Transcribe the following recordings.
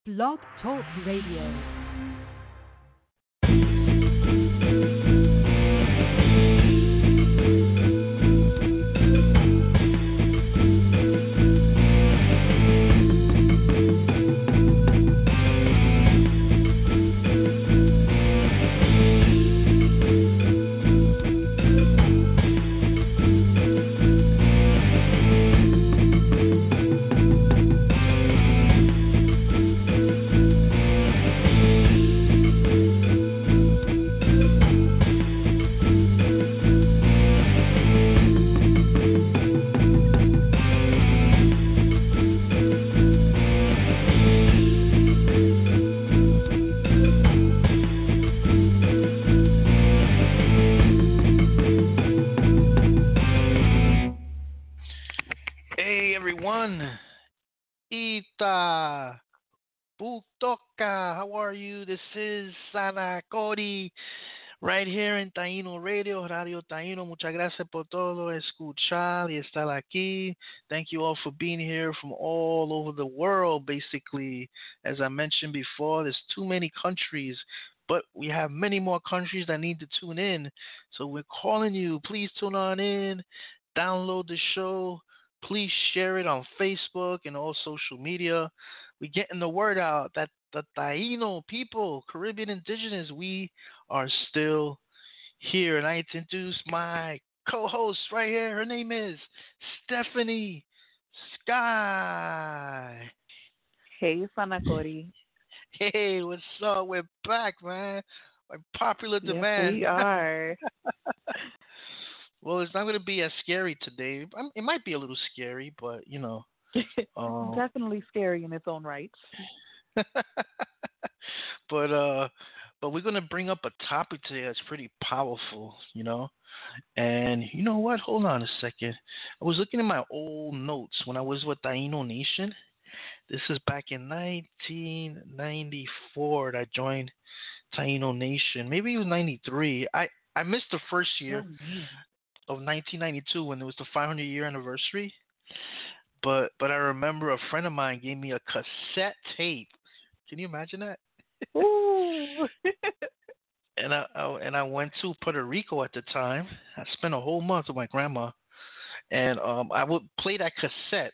Blog Talk Radio. Hey everyone, Ita Butoka, how are you? This is Sana Cody, right here in Taíno Radio, Radio Taíno. Muchas gracias por todo escuchar y estar aquí. Thank you all for being here from all over the world, basically. As I mentioned before, there's too many countries, but we have many more countries that need to tune in. So we're calling you. Please tune on in, download the show. Please share it on Facebook and all social media. We're getting the word out that the Taino people, Caribbean indigenous, we are still here. And I introduce my co-host right here. Her name is Stephanie Sky. Hey, Sanakori. Hey, what's up? We're back, man. By popular Yes, demand. we are. Well, it's not going to be as scary today. It might be a little scary, but um, Definitely scary in its own right. but uh, but we're going to bring up a topic today that's pretty powerful. And you know what? Hold on a second. I was looking at my old notes when I was with Taino Nation. This is back in 1994 that I joined Taino Nation. Maybe it was 93. I missed the first Oh, year man. of 1992 when it was the 500 year anniversary. But I remember a friend of mine gave me a cassette tape. Can you imagine that? Ooh. And I went to Puerto Rico at the time. I spent a whole month with my grandma, and I would play that cassette,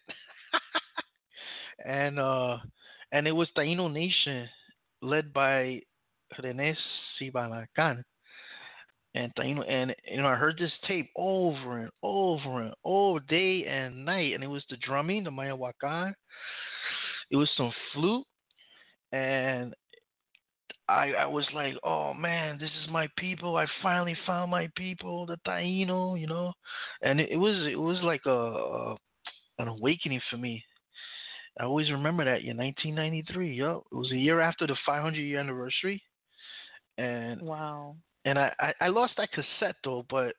and uh, and it was Taino Nation, led by René Sibalacan. And I heard this tape over and over and over, day and night, and it was the drumming, the Mayahuacan. It was some flute, and I was like, oh man, this is my people. I finally found my people, the Taino. And it was like an awakening for me. I always remember that year, 1993. Yup, it was a year after the 500 year anniversary, and Wow. and I lost that cassette though, but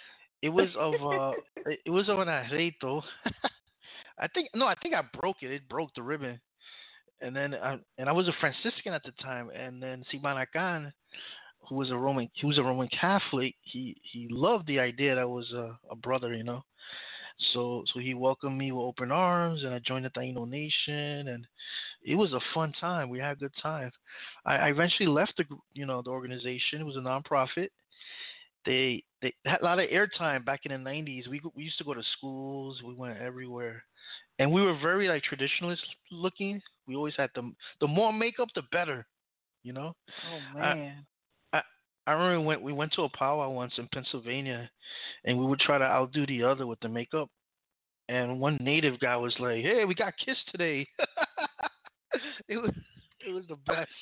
it was of an arreto. I think I broke it. It broke the ribbon, and I was a Franciscan at the time, and then Sibanacan, who was a Roman Catholic, he loved the idea that I was a brother. So he welcomed me with open arms, and I joined the Taino Nation, and it was a fun time. We had a good time. I eventually left the organization. It was a nonprofit. They had a lot of airtime back in the 90s. We used to go to schools. We went everywhere, and we were very like traditionalist looking. We always had the more makeup, the better. You know, Oh, I man. I I remember we went to a powwow once in Pennsylvania, and we would try to outdo the other with the makeup. And one native guy was like, "Hey, we got kissed today." it was it was the best.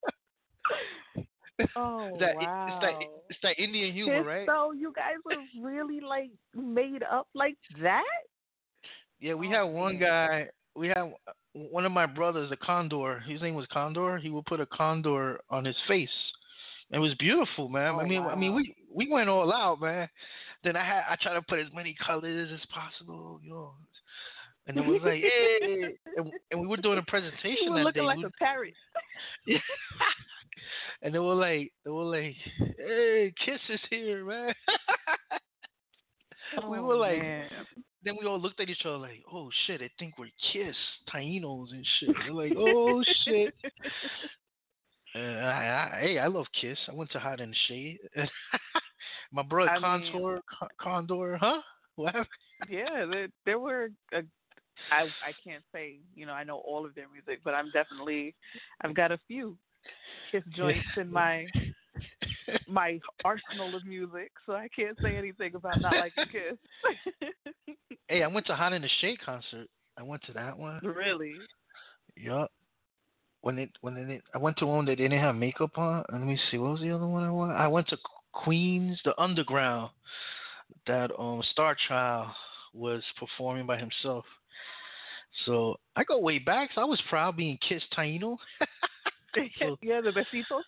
Oh, that it's that wow. it's that Indian humor, Kiss, right? so you guys were really, like, made up like that? Yeah, we had Oh, one man. guy. We had one of my brothers, a condor. His name was Condor. He would put a condor on his face. It was beautiful, man. I Oh, mean, I mean, wow. we went all out, man. Then I tried to put as many colors as possible. And it was like, hey, and we were doing a You presentation were that looking day. like a parrot. Yeah. And they were like, hey, Kiss is here, man. we Oh, were like, man. then we all looked at each other like, oh shit, I think we're Kiss, Tainos and shit. We're like, oh shit. Hey, I love Kiss. I went to Hide in the Shade. My brother I mean, Condor, huh? What happened? yeah, there were. I can't say I know all of their music, but I've got a few Kiss joints in my arsenal of music, so I can't say anything about not liking Kiss. Hey, I went to Hot in the Shade concert. I went to that one. Really? Yup. I went to one that they didn't have makeup on. Let me see, what was the other one I went? I went to Queens, the Underground, that Star Child was performing by himself. So I go way back. So I was proud being Kiss Taino. So, yeah, the besitos.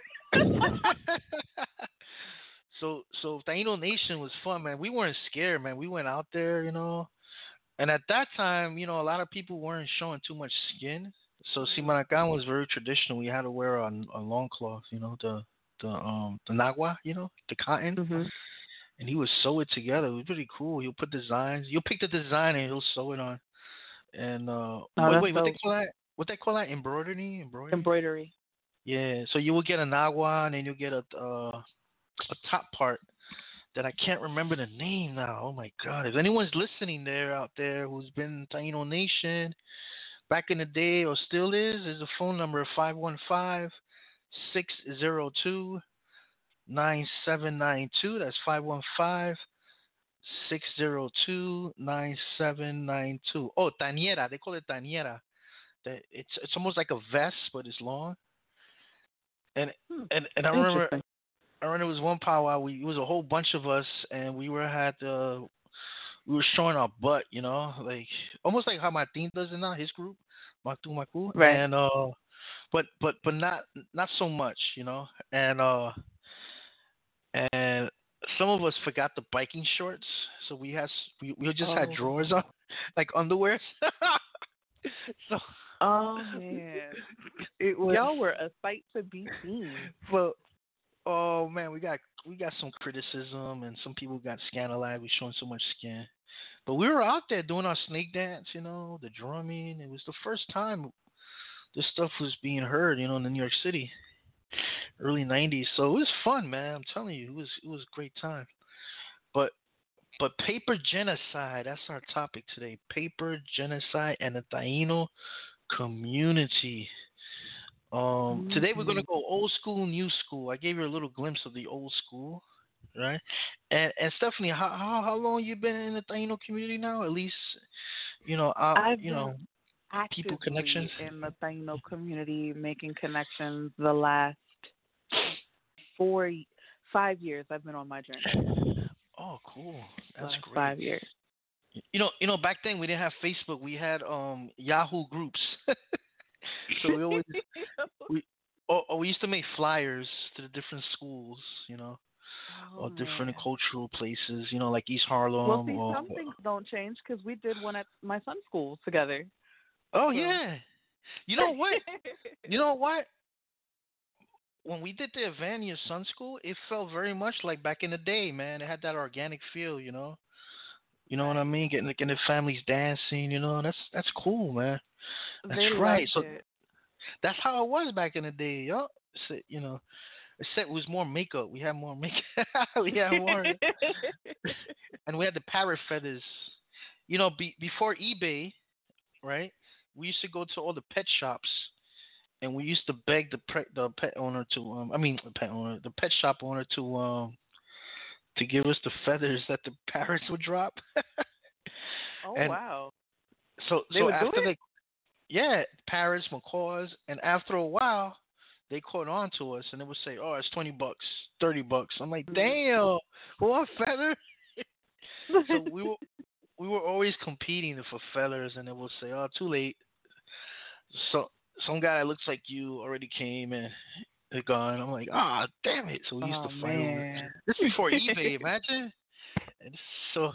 so Taino Nation was fun, man. We weren't scared, man. We went out there, and at that time, a lot of people weren't showing too much skin. So Simanacan was very traditional. We had to wear a long cloth, the nagua, the cotton, Mm-hmm. and he would sew it together. It was pretty cool. He'll put designs. You'll pick the design and he'll sew it on. And wait, what they call that? What they call that? Embroidery? Embroidery. Yeah. So you will get a nagua, and then you'll get a top part that I can't remember the name now. Oh my God! If anyone's listening out there who's been Taino Nation back in the day or still is, there's a phone number 515-602-9792. That's 515-602-9792. Oh, taniera. They call it taniera. It's almost like a vest, but it's long. And I remember it was one powwow. It was a whole bunch of us, and we were showing our butt, like almost like how Martin does it now, his group, Maku. Right. And but not so much, and some of us forgot the biking shorts, so we just had drawers on, like underwear. So. Oh man, y'all were a sight to be seen. But oh man, we got some criticism, and some people got scandalized. We showing so much skin, but we were out there doing our snake dance, the drumming. It was the first time this stuff was being heard, in New York City, early '90s. So it was fun, man. I'm telling you, it was a great time. But paper genocide, that's our topic today. Paper genocide and the Taino community. Today we're gonna go old school, new school. I gave you a little glimpse of the old school, right? And Stephanie, how long you been in the Taino community now? At least, I've people connections in the Taino community, making connections the last 5 years. I've been on my journey. Oh, cool. That's great. 5 years. Back then we didn't have Facebook. We had Yahoo groups. So we always we used to make flyers to the different schools, or different cultural places, like East Harlem. Well, see, some things don't change because we did one at my son's school together. Oh yeah, you know what? You know what? When we did the event in your son's school, it felt very much like back in the day, man. It had that organic feel, You know what I mean? Getting the families dancing, That's cool, man. That's right. So that's how it was back in the day, yo. So, except it was more makeup. We had more makeup. We had more, and we had the parrot feathers. Before eBay, right? We used to go to all the pet shops, and we used to beg the pet owner the pet shop owner to give us the feathers that the parrots would drop. Wow. So after parrots, macaws, and after a while, they caught on to us, and they would say, "Oh, it's $20, $30." I'm like, "Damn, one feather." So we were always competing for feathers, and they would say, "Oh, too late." So some guy that looks like you already came and they're gone. I'm like, damn it. So we used to fight over it. This is before eBay, imagine. And so,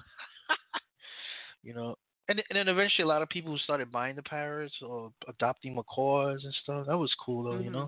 and then eventually a lot of people started buying the parrots or adopting macaws and stuff. That was cool though,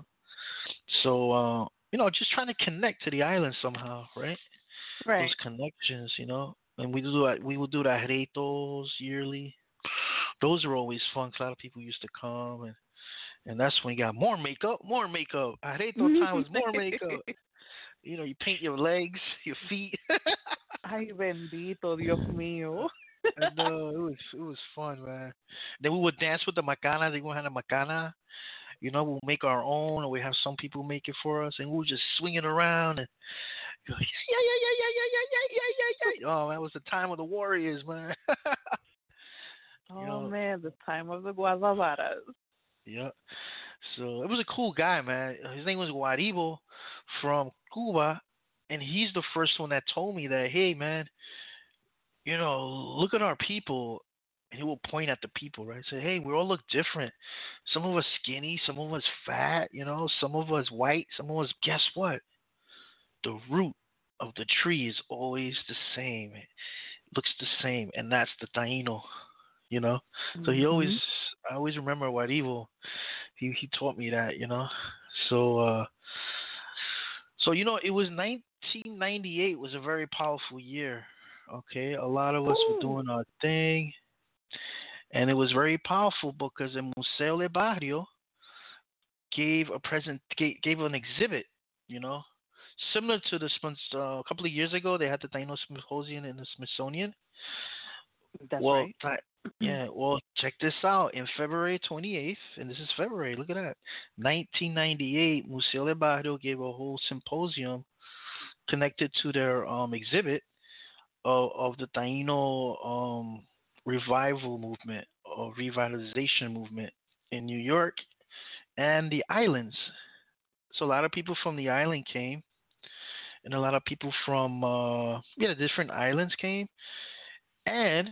So, just trying to connect to the island somehow, right? Right. Those connections, And we would do the Arreitos yearly. Those are always fun 'cause a lot of people used to come, and that's when you got more makeup, more makeup. Arreito time was more makeup. You know, you paint your legs, your feet. Ay, bendito, Dios mío. I know it was fun, man. Then we would dance with the macana. They would have a macana. You know, we'll make our own, or we have some people make it for us, and we'll just swing it around and go, yeah, yeah, yeah, yeah, yeah, yeah, yeah, yeah, yeah, yeah, yeah. Oh, that was the time of the warriors, man. you Oh know, man, the time of the guavabaras. yeah. So it was a cool guy, man. His name was Guaribo from Cuba, and he's the first one that told me that, hey, man, look at our people. And he will point at the people, right? Say, hey, we all look different. Some of us skinny, some of us fat, some of us white, some of us. Guess what? The root of the tree is always the same. It looks the same, and that's the Taino. You know. So Mhm. I always remember Guaribo. He taught me that. So it was 1998 was a very powerful year. Okay, a lot of us were Ooh, doing our thing, and it was very powerful because the Museo de Barrio gave an exhibit. You know, similar to a couple of years ago, they had the Taino Symposium in the Smithsonian. that's Well, right. yeah. Well, check this out. In February 28th, and this is February. Look at that. 1998, Museo de Barrio gave a whole symposium connected to their exhibit of the Taino revival movement or revitalization movement in New York and the islands. So a lot of people from the island came, and a lot of people from the different islands came, and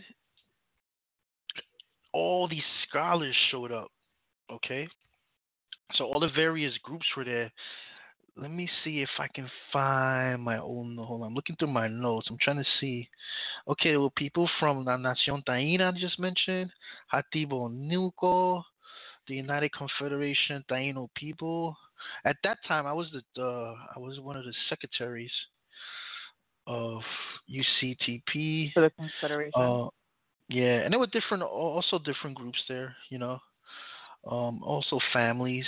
all these scholars showed up. Okay, so all the various groups were there. Let me see if I can find my own. Hold on, I'm looking through my notes. I'm trying to see. Okay, there were people from La Nación Taína I just mentioned, Hatibo Nuco, the United Confederation Taino People. At that time, I was one of the secretaries of UCTP. For the Confederation. Uh, yeah, and there were also different groups there. Also families.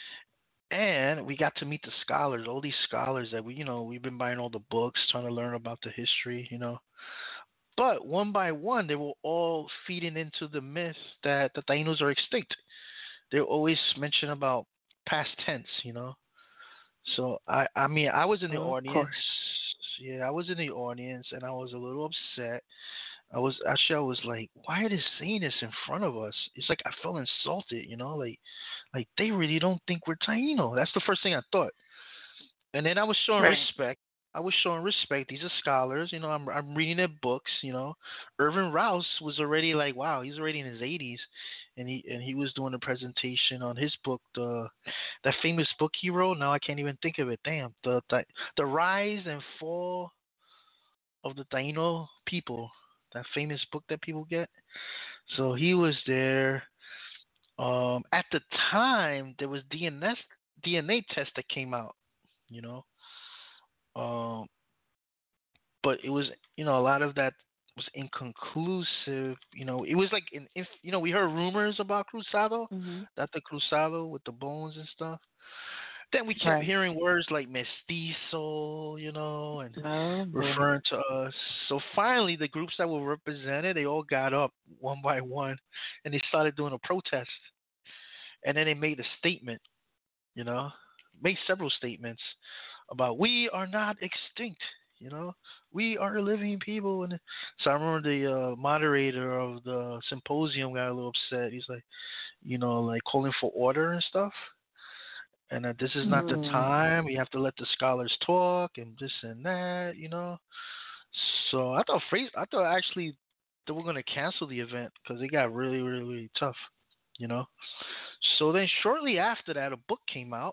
And we got to meet the scholars, all these scholars that we've been buying all the books, trying to learn about the history. But one by one, they were all feeding into the myth that the Tainos are extinct. They always mention about past tense. So I mean, I was in the Of audience. course. Yeah, I was in the audience, and I was a little upset. I was like, why are they saying this in front of us? It's like I felt insulted. Like they really don't think we're Taino. That's the first thing I thought. And then I was showing Right. respect. I was showing respect. These are scholars. I'm reading their books. Irvin Rouse was already like, wow, he's already in his 80s, and he was doing a presentation on his book, that famous book he wrote. Now I can't even think of it. Damn, the rise and fall of the Taino people. That famous book that people get. So he was there. At the time, there was DNA test that came out. You know. Um, but it was a lot of that was inconclusive. It was like if we heard rumors about Cruzado, Mhm. that the Cruzado with the bones and stuff. Then we kept Right. hearing words like mestizo, and Oh boy. referring to us. So finally, the groups that were represented, they all got up one by one, and they started doing a protest. And then they made a statement, you know, made several statements about we are not extinct, you know, we are living people. And so I remember the moderator of the symposium got a little upset. He's like, like calling for order and stuff. And that this is not the Mm. time. We have to let the scholars talk and this and that. So I thought actually they were going to cancel the event because it got really, really, really tough. You know. So then shortly after that, a book came out.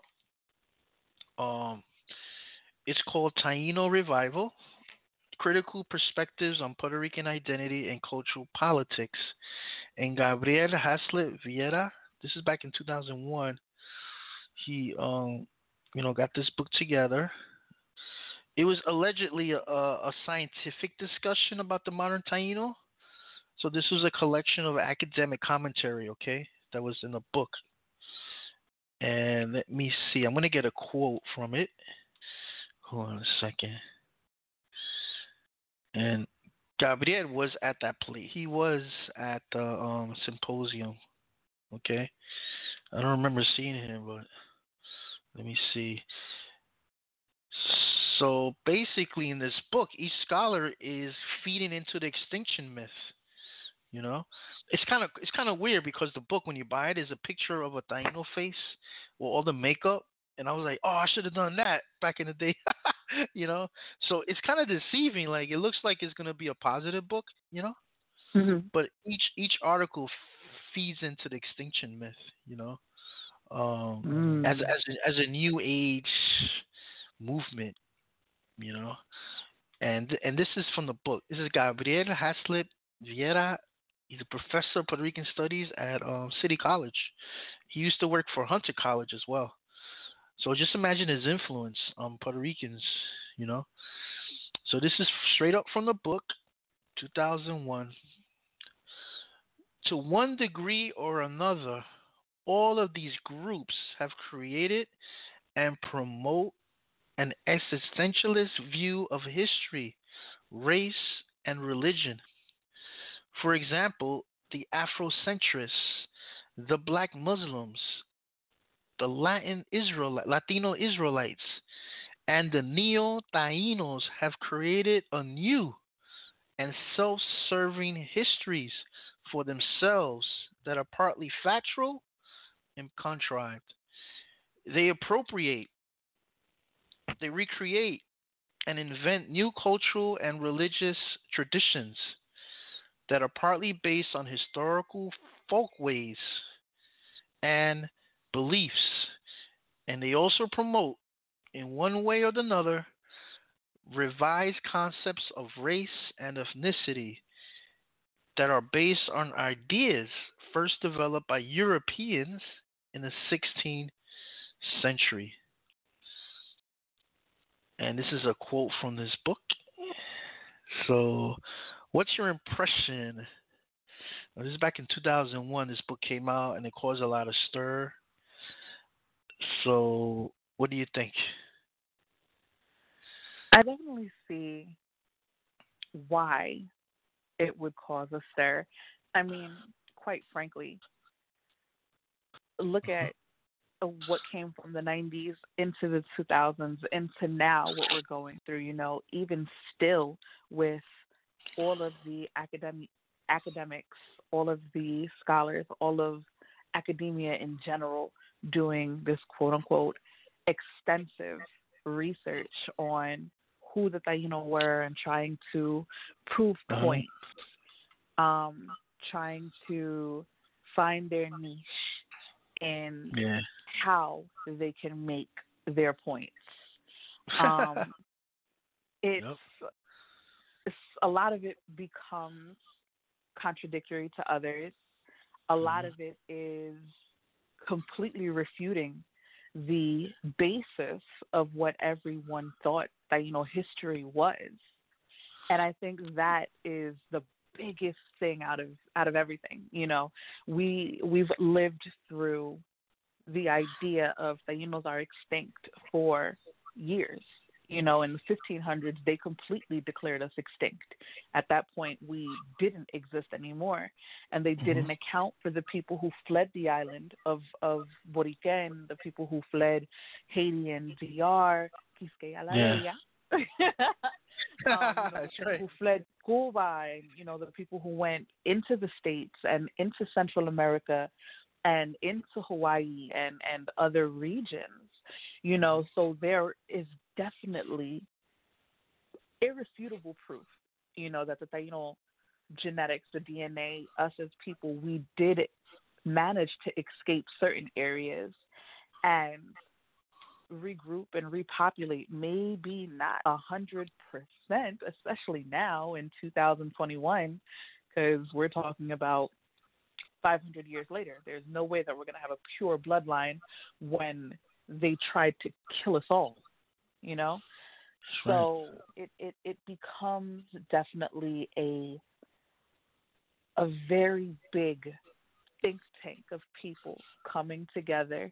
Um, it's called Taino Revival: Critical Perspectives on Puerto Rican Identity and Cultural Politics. And Gabriel Haslett Vieira, this is back in 2001. He got this book together, It was allegedly a scientific discussion about the modern Taino. So this was a collection of academic commentary, okay, that was in a book. And let me see. I'm gonna get a quote from it. Hold on a second. And Gabriel was at that place. He was at the symposium. Okay, I don't remember seeing him, but let me see. So basically, in this book, each scholar is feeding into the extinction myth. You know, it's kind of weird because the book, when you buy it, is a picture of a Taino face with all the makeup, and I was like, oh, I should have done that back in the day. you know, so it's kind of deceiving. Like it looks like it's gonna be a positive book, Mhm. but each article feeds into the extinction myth. You know, as Mm. as a new age movement. You know, and this is from the book. This is Gabriel Haslett Vieira. He's a professor of Puerto Rican studies at City College. He used to work for Hunter College as well. So just imagine his influence on Puerto Ricans. You know. So this is straight up from the book, 2001. To one degree or another, all of these groups have created and promote an existentialist view of history, race, and religion. For example, the Afrocentrists, the Black Muslims, the Latino Israelites, and the Neo Tainos have created a new and self serving histories for themselves that are partly factual and contrived. They appropriate, they recreate, and invent new cultural and religious traditions that are partly based on historical folkways and beliefs. And they also promote, in one way or another, revised concepts of race and ethnicity that are based on ideas first developed by Europeans in the 16th century. And this is a quote from this book. So, what's your impression? Now, this is back in 2001. This book came out and it caused a lot of stir. So, what do you think? I definitely see why it would cause a stir. I mean, quite frankly, look at what came from the 90s into the 2000s into now what we're going through, even still with all of the academics, all of the scholars, all of academia in general doing this quote unquote extensive research on who the Taino were and trying to prove Uh-huh. points, trying to find their niche in Yeah. how they can make their points. Um, it's, Yep. it's a lot of it becomes contradictory to others. A lot Mhm. of it is completely refuting the basis of what everyone thought that history was. And I think that is the biggest thing out of everything. We've lived through the idea of Tainos are extinct for years. In the 1500s, they completely declared us extinct. At that point, we didn't exist anymore, and they Mhm. didn't account for the people who fled the island of Boriquen, the people who fled Haiti and DR, Quisqueya la Yeah. Bella. The That's people right. who fled Cuba, and the people who went into the States and into Central America and into Hawaii and other regions. So there is definitely irrefutable proof, that the Taino genetics, the DNA, us as people, we did manage to escape certain areas and regroup and repopulate. Maybe not 100%, especially now in 2021, because we're talking about 500 years later. There's no way that we're going to have a pure bloodline when they tried to kill us all, you know? That's right. So it becomes definitely a very big think tank of people coming together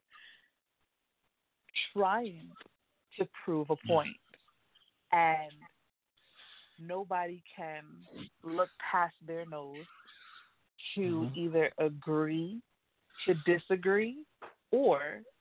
trying to prove a point, and nobody can look past their nose to Mm-hmm. either agree to disagree or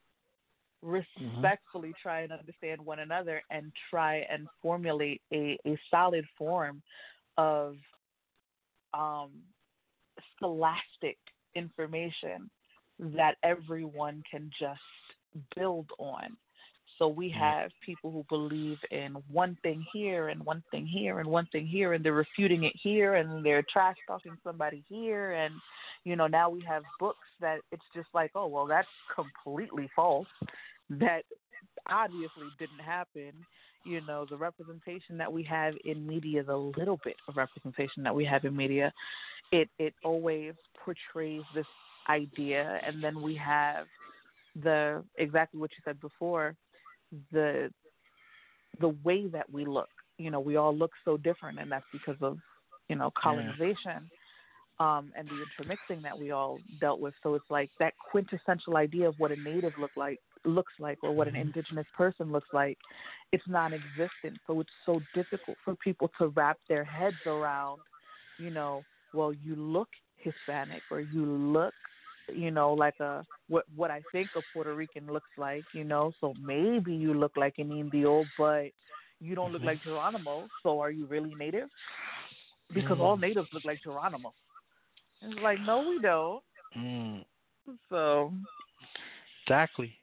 Mm-hmm. respectfully try and understand one another and try and formulate a solid form of um, scholastic information that everyone can just build on. So we Yeah. have people who believe in one thing here and one thing here and one thing here, and they're refuting it here, and they're trash talking somebody here, and now we have books that it's just like, oh well, that's completely false. That obviously didn't happen. The representation that we have in media, the little bit of representation that we have in media, it always portrays this idea, and then we have the exactly what you said before, the the way that we look. We all look so different, and that's because of Yeah. colonization, and the intermixing that we all dealt with. So it's like that quintessential idea of what a native looks like, or what an Mm-hmm. indigenous person looks like. It's non-existent. So it's so difficult for people to wrap their heads around. You know, well, you look Hispanic, or you look, like what I think a Puerto Rican looks like. So maybe you look like an Indio, but you don't look like Geronimo. So are you really native? Because all Mm. natives look like Geronimo. It's like, no, we don't. Mm. So, Exactly.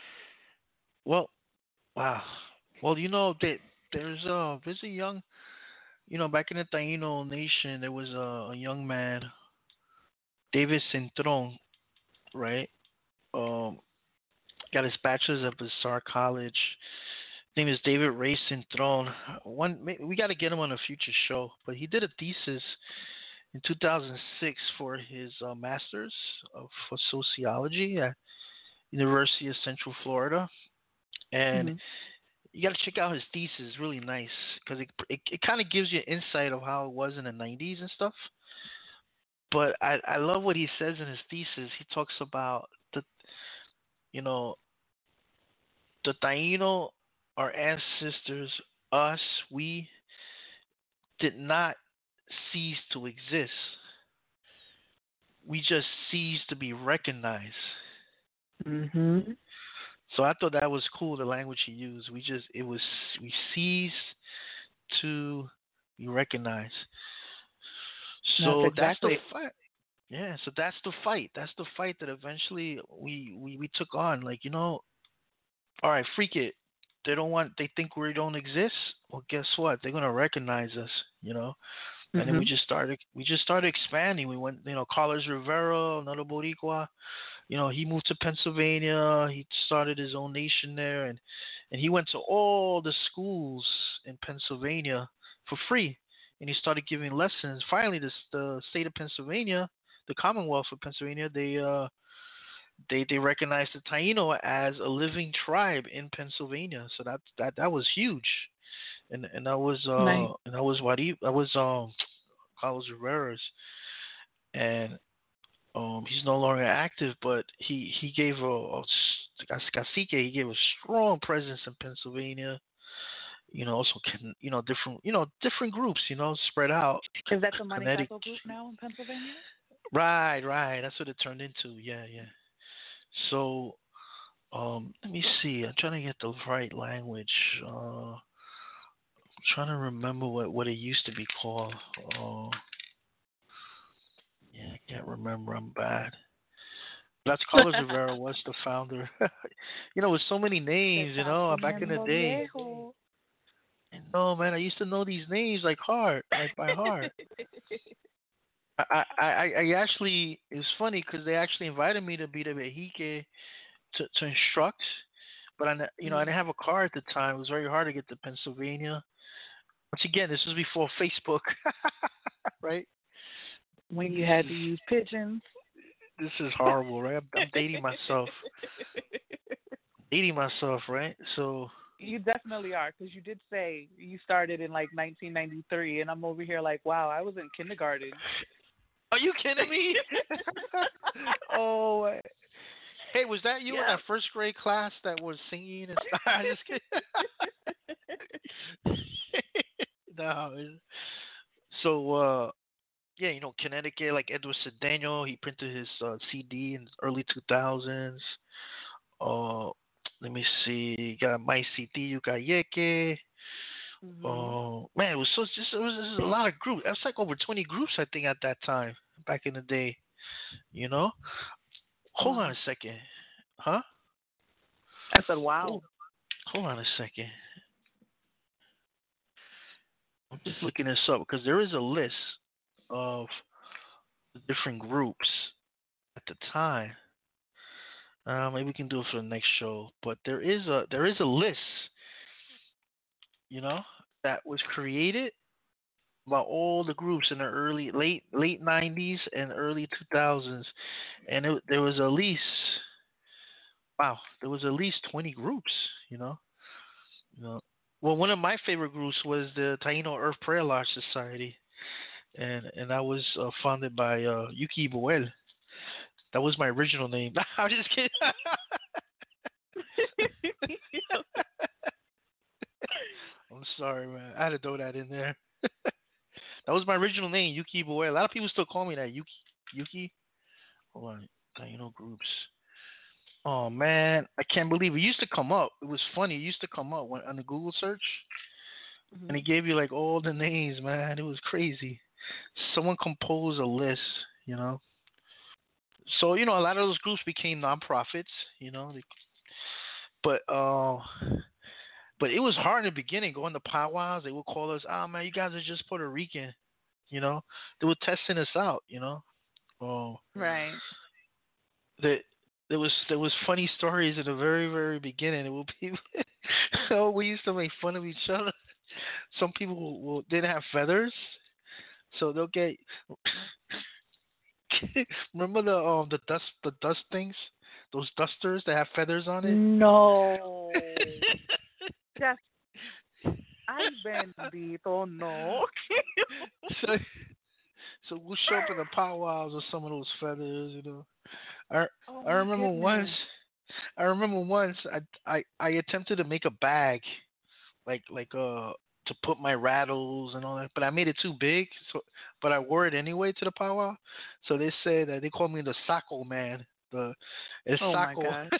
Well, wow. Well, there's a young, back in the Taino nation, there was a young man, David Centron, right? Um, got his bachelor's at Bassar College. His name is David Ray Centron. We got to get him on a future show, but he did a thesis in 2006 for his master's for sociology at University of Central Florida, and mhm. you got to check out his thesis. It's really nice because it kind of gives you insight of how it was in the 90s and stuff. But I love what he says in his thesis. He talks about you know the Taino, our ancestors, us, we did not cease to exist. We just ceased to be recognized. Mhm. So I thought that was cool. The language he used. We ceased to be recognized. That's So that's the exactly. fight. Yeah. So that's the fight. That's the fight that eventually we took on. Like all right, freak it. They don't want. They think we don't exist. Well, guess what? They're gonna recognize us. And then we Mhm. just started. We just started expanding. We went. Carlos Rivera, another Boricua. He moved to Pennsylvania. He started his own nation there, and he went to all the schools in Pennsylvania for free, and he started giving lessons. Finally, the state of Pennsylvania, the Commonwealth of Pennsylvania, they recognized the Taino as a living tribe in Pennsylvania. So that was huge, and Nice. that was what he that was Carlos Rivera's, and he's no longer active, but he gave as cacique, he gave a strong presence in Pennsylvania. Also different different groups spread out. Is that the Connecticut, Manicaco group now in Pennsylvania? right. That's what it turned into. Yeah. So let me see. I'm trying to get the right language. I'm trying to remember what it used to be called. Uh, yeah, I can't remember. I'm bad. That's Carlos Rivera was the founder. With so many Te names, estás back in the poniendo day. viejo. And no, man, I used to know these names like heart, like by heart. I actually, it was funny because they actually invited me to be the vehique to instruct, but I Mhm. didn't have a car at the time. It was very hard to get to Pennsylvania. Once again, this was before Facebook, right? When you This had is to use pigeons. this is horrible, right? I'm dating myself, right? So You definitely are, because you did say you started in like 1993, and I'm over here like, wow, I was in kindergarten. Are you kidding me? Oh, hey, was that you in Yeah. that first grade class that was singing and stuff? I just kidding. No. So, yeah, Connecticut, like Edward Cedeno, he printed his CD in the early 2000s. Uh, Let me see. You got My City, Yeke. Mhm. Oh man, it was a lot of groups. That's like over 20 groups I think at that time back in the day. You know. Hold on Wow. a second, huh? I said, Hold, wow. hold on a second. I'm just looking this up because there is a list of the different groups at the time. Maybe we can do it for the next show. But there is a list, you know, that was created about all the groups in the late 90s and early 2000s, and there was at least there was at least 20 groups, you know. You know. Well, one of my favorite groups was the Taino Earth Prayer Lodge Society, and that was founded by Yuki Boel. That was my original name. I'm just kidding. I'm sorry, man. I had to throw that in there. That was my original name, Yuki Boy. A lot of people still call me that, Yuki. Yuki. Hold on, Taino groups. Oh man, I can't believe it used to come up. It was funny. It used to come up on the Google search, and Mhm. it gave you like all the names, man. It was crazy. Someone composed a list, you know. So a lot of those groups became nonprofits, you know. But but it was hard in the beginning going to powwows. They would call us, "Oh man, you guys are just Puerto Rican," you know. They were testing us out, you know. Oh, Right. that there was funny stories in the very very beginning. It would be, oh, we used to make fun of each other. Some people didn't have feathers, so they'll get. Remember the dust things, those dusters that have feathers on it. No. Just, ay, bendito, no. so so we'll show up in the powwows with some of those feathers, you know. I Oh I my remember once. goodness. I remember once I attempted to make a bag like to put my rattles and all that, but I made it too big. So, but I wore it anyway to the powwow. So they said that they called me the Saco man, the El Oh my Saco. gosh.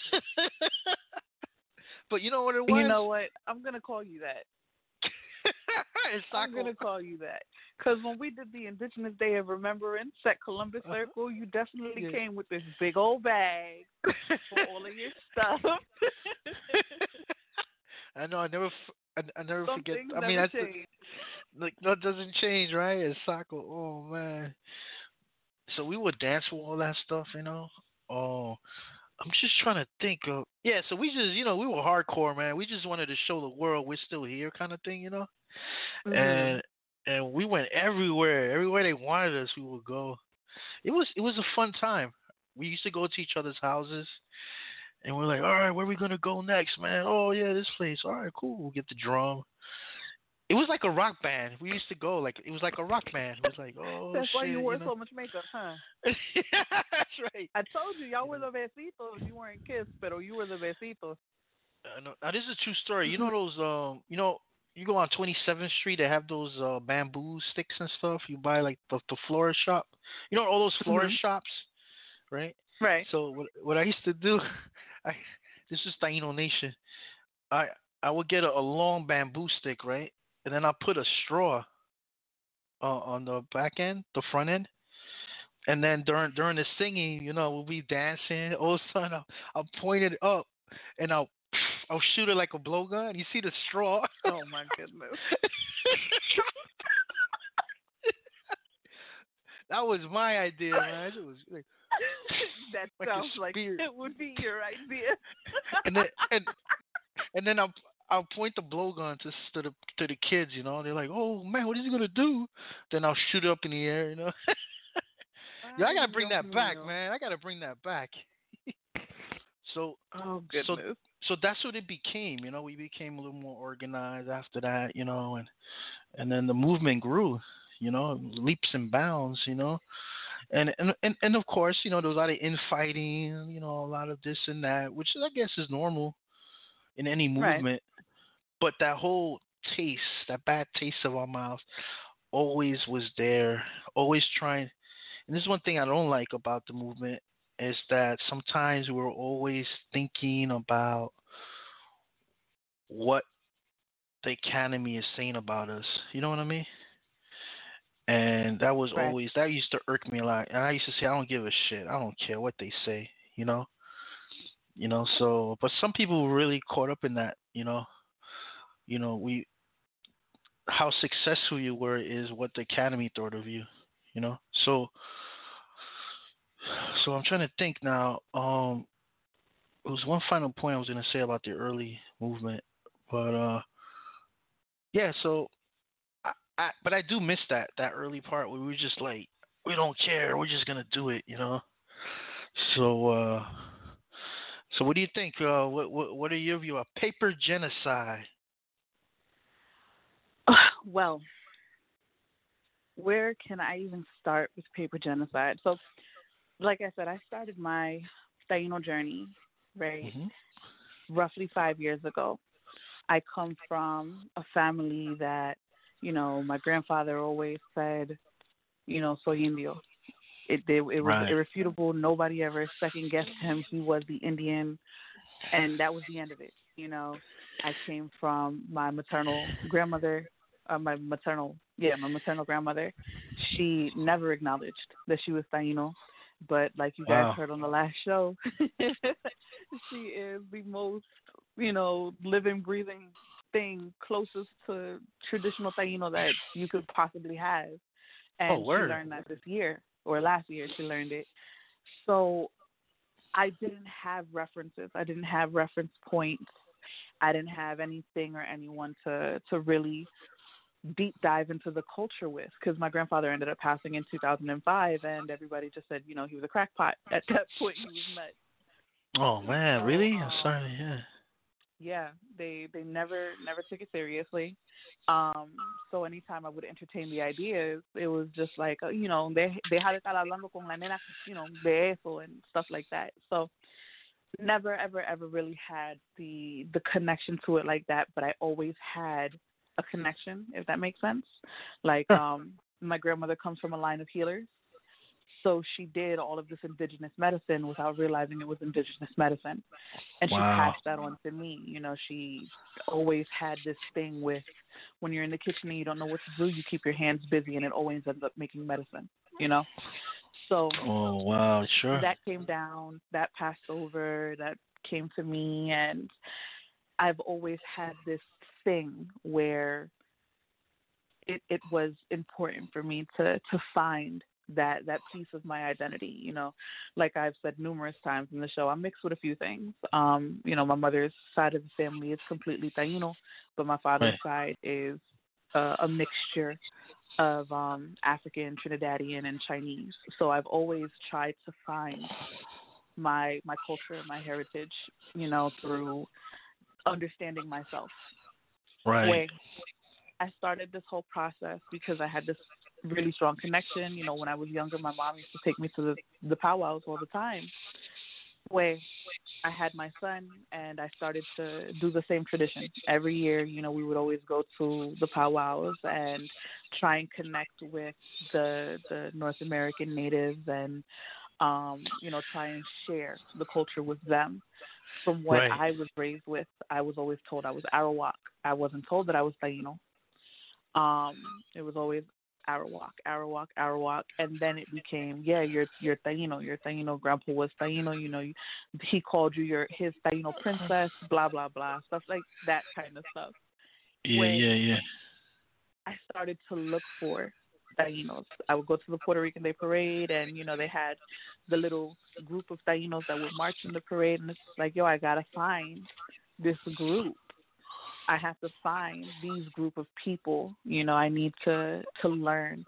But you know what it You was? know what? I'm gonna call you that. El I'm Saco. gonna call you that. Because when we did the Indigenous Day of Remembrance at Columbus Circle, you definitely Yeah. came with this big old bag for all of your stuff. I know. I never Some forget. things I mean, never that's change. like that doesn't change, right? El Saco. Oh man. So we would dance with all that stuff, you know. Oh, I'm just trying to think of. Yeah, so we just, we were hardcore, man. We just wanted to show the world we're still here, kind of thing, you know. Mhm. And and we went everywhere. Everywhere they wanted us, we would go. It was a fun time. We used to go to each other's houses, and we're like, all right, where are we gonna go next, man? Oh yeah, this place. All right, cool. We'll get the drum. It was like a rock band. We used to go like it was like a rock band. It was like, oh That's why you shit, wore so much makeup, huh? That's right. I told you, y'all You were know, the besitos. You weren't kissed, pero you were the besitos. now this is a true story. You know those you go on 27th Street. They have those bamboo sticks and stuff. You buy like the florist shop. You know all those florist Mhm. shops, right? Right. So what I used to do, I this is Taino Nation. I I would get a long bamboo stick, right, and then I put a straw on the back end, the front end, and then during the singing, we'll be dancing. All of a sudden, I'll point it up, and I'll shoot it like a blowgun. You see the straw? Oh my goodness. That was my idea, man. It was That like a sounds like spear, it would be your idea. and then and then I'll point the blowgun to the kids. They're like, "Oh man, what is he gonna do?" Then I'll shoot it up in the air. Yeah, I Ay, gotta bring Dios that back, mío. man. I gotta bring that back. So Oh so goodness. so that's what it became. We became a little more organized after that. And then the movement grew. Leaps and bounds. And of course, there was a lot of infighting. A lot of this and that, which I guess is normal in any Right. movement. But that whole taste, that bad taste of our mouths, always was there. Always trying. And this is one thing I don't like about the movement is that sometimes we're always thinking about what the academy is saying about us. You know what I mean? And Right. that used to irk me a lot. And I used to say, I don't give a shit. I don't care what they say. You know. So, but some people were really caught up in that. We how successful you were is what the academy thought of you. You know. So I'm trying to think now. There was one final point I was gonna say about the early movement, but yeah. So but I do miss that early part where we were just like, we don't care, we're just gonna do it. So so what do you think? What are your view of paper genocide? Well, where can I even start with paper genocide? So, like I said, I started my Taino journey, right, Hmm. roughly 5 years ago. I come from a family that, my grandfather always said, soy indio. It was Right. irrefutable. Nobody ever second guessed him. He was the Indian, and that was the end of it. I came from my maternal grandmother, my maternal grandmother. She never acknowledged that she was Taino, but like you guys Wow. heard on the last show, she is the most, living, breathing thing closest to traditional Taino that you could possibly have. Oh, And she word. learned that this year or last year she learned it. So I didn't have references. I didn't have reference points. I didn't have anything or anyone to really deep dive into the culture with because my grandfather ended up passing in 2005 and everybody just said, he was a crackpot. At that point he was nuts. Oh man, So really? I'm sorry. Yeah. yeah, they never took it seriously. Um, so anytime I would entertain the ideas, it was just like, deja de estar hablando con la nena, de eso and stuff like that. So never ever ever really had the connection to it like that, but I always had a connection, if that makes sense. Like Huh. my grandmother comes from a line of healers. So she did all of this indigenous medicine without realizing it was indigenous medicine. And she Wow. passed that on to me. She always had this thing with when you're in the kitchen and you don't know what to do, you keep your hands busy and it always ends up making medicine. So Oh wow. Sure. that came down, that passed over, that came to me. And I've always had this thing where it was important for me to find that piece of my identity. Like I've said numerous times in the show, I'm mixed with a few things. My mother's side of the family is completely Taino, but my father's Right. side is a mixture of African, Trinidadian, and Chinese. So I've always tried to find my culture and my heritage, through understanding myself. Right. Way I started this whole process because I had this really strong connection. When I was younger, my mom used to take me to the powwows all the time. Where I had my son, and I started to do the same tradition every year. We would always go to the powwows and try and connect with the North American natives, and try and share the culture with them. From what Right. I was raised with, I was always told I was Arawak. I wasn't told that I was Taino. It was always Arawak, Arawak, Arawak, and then it became, yeah, you're Taino, you're Taino. Grandpa was Taino, he called you his Taino princess, blah blah blah, stuff like that kind of stuff. Yeah. Where Yeah. Yeah. I started to look for Tainos. I would go to the Puerto Rican Day Parade, and they had the little group of Tainos that would march in the parade, and it's like, yo, I gotta find this group. I have to find these group of people. I need to learn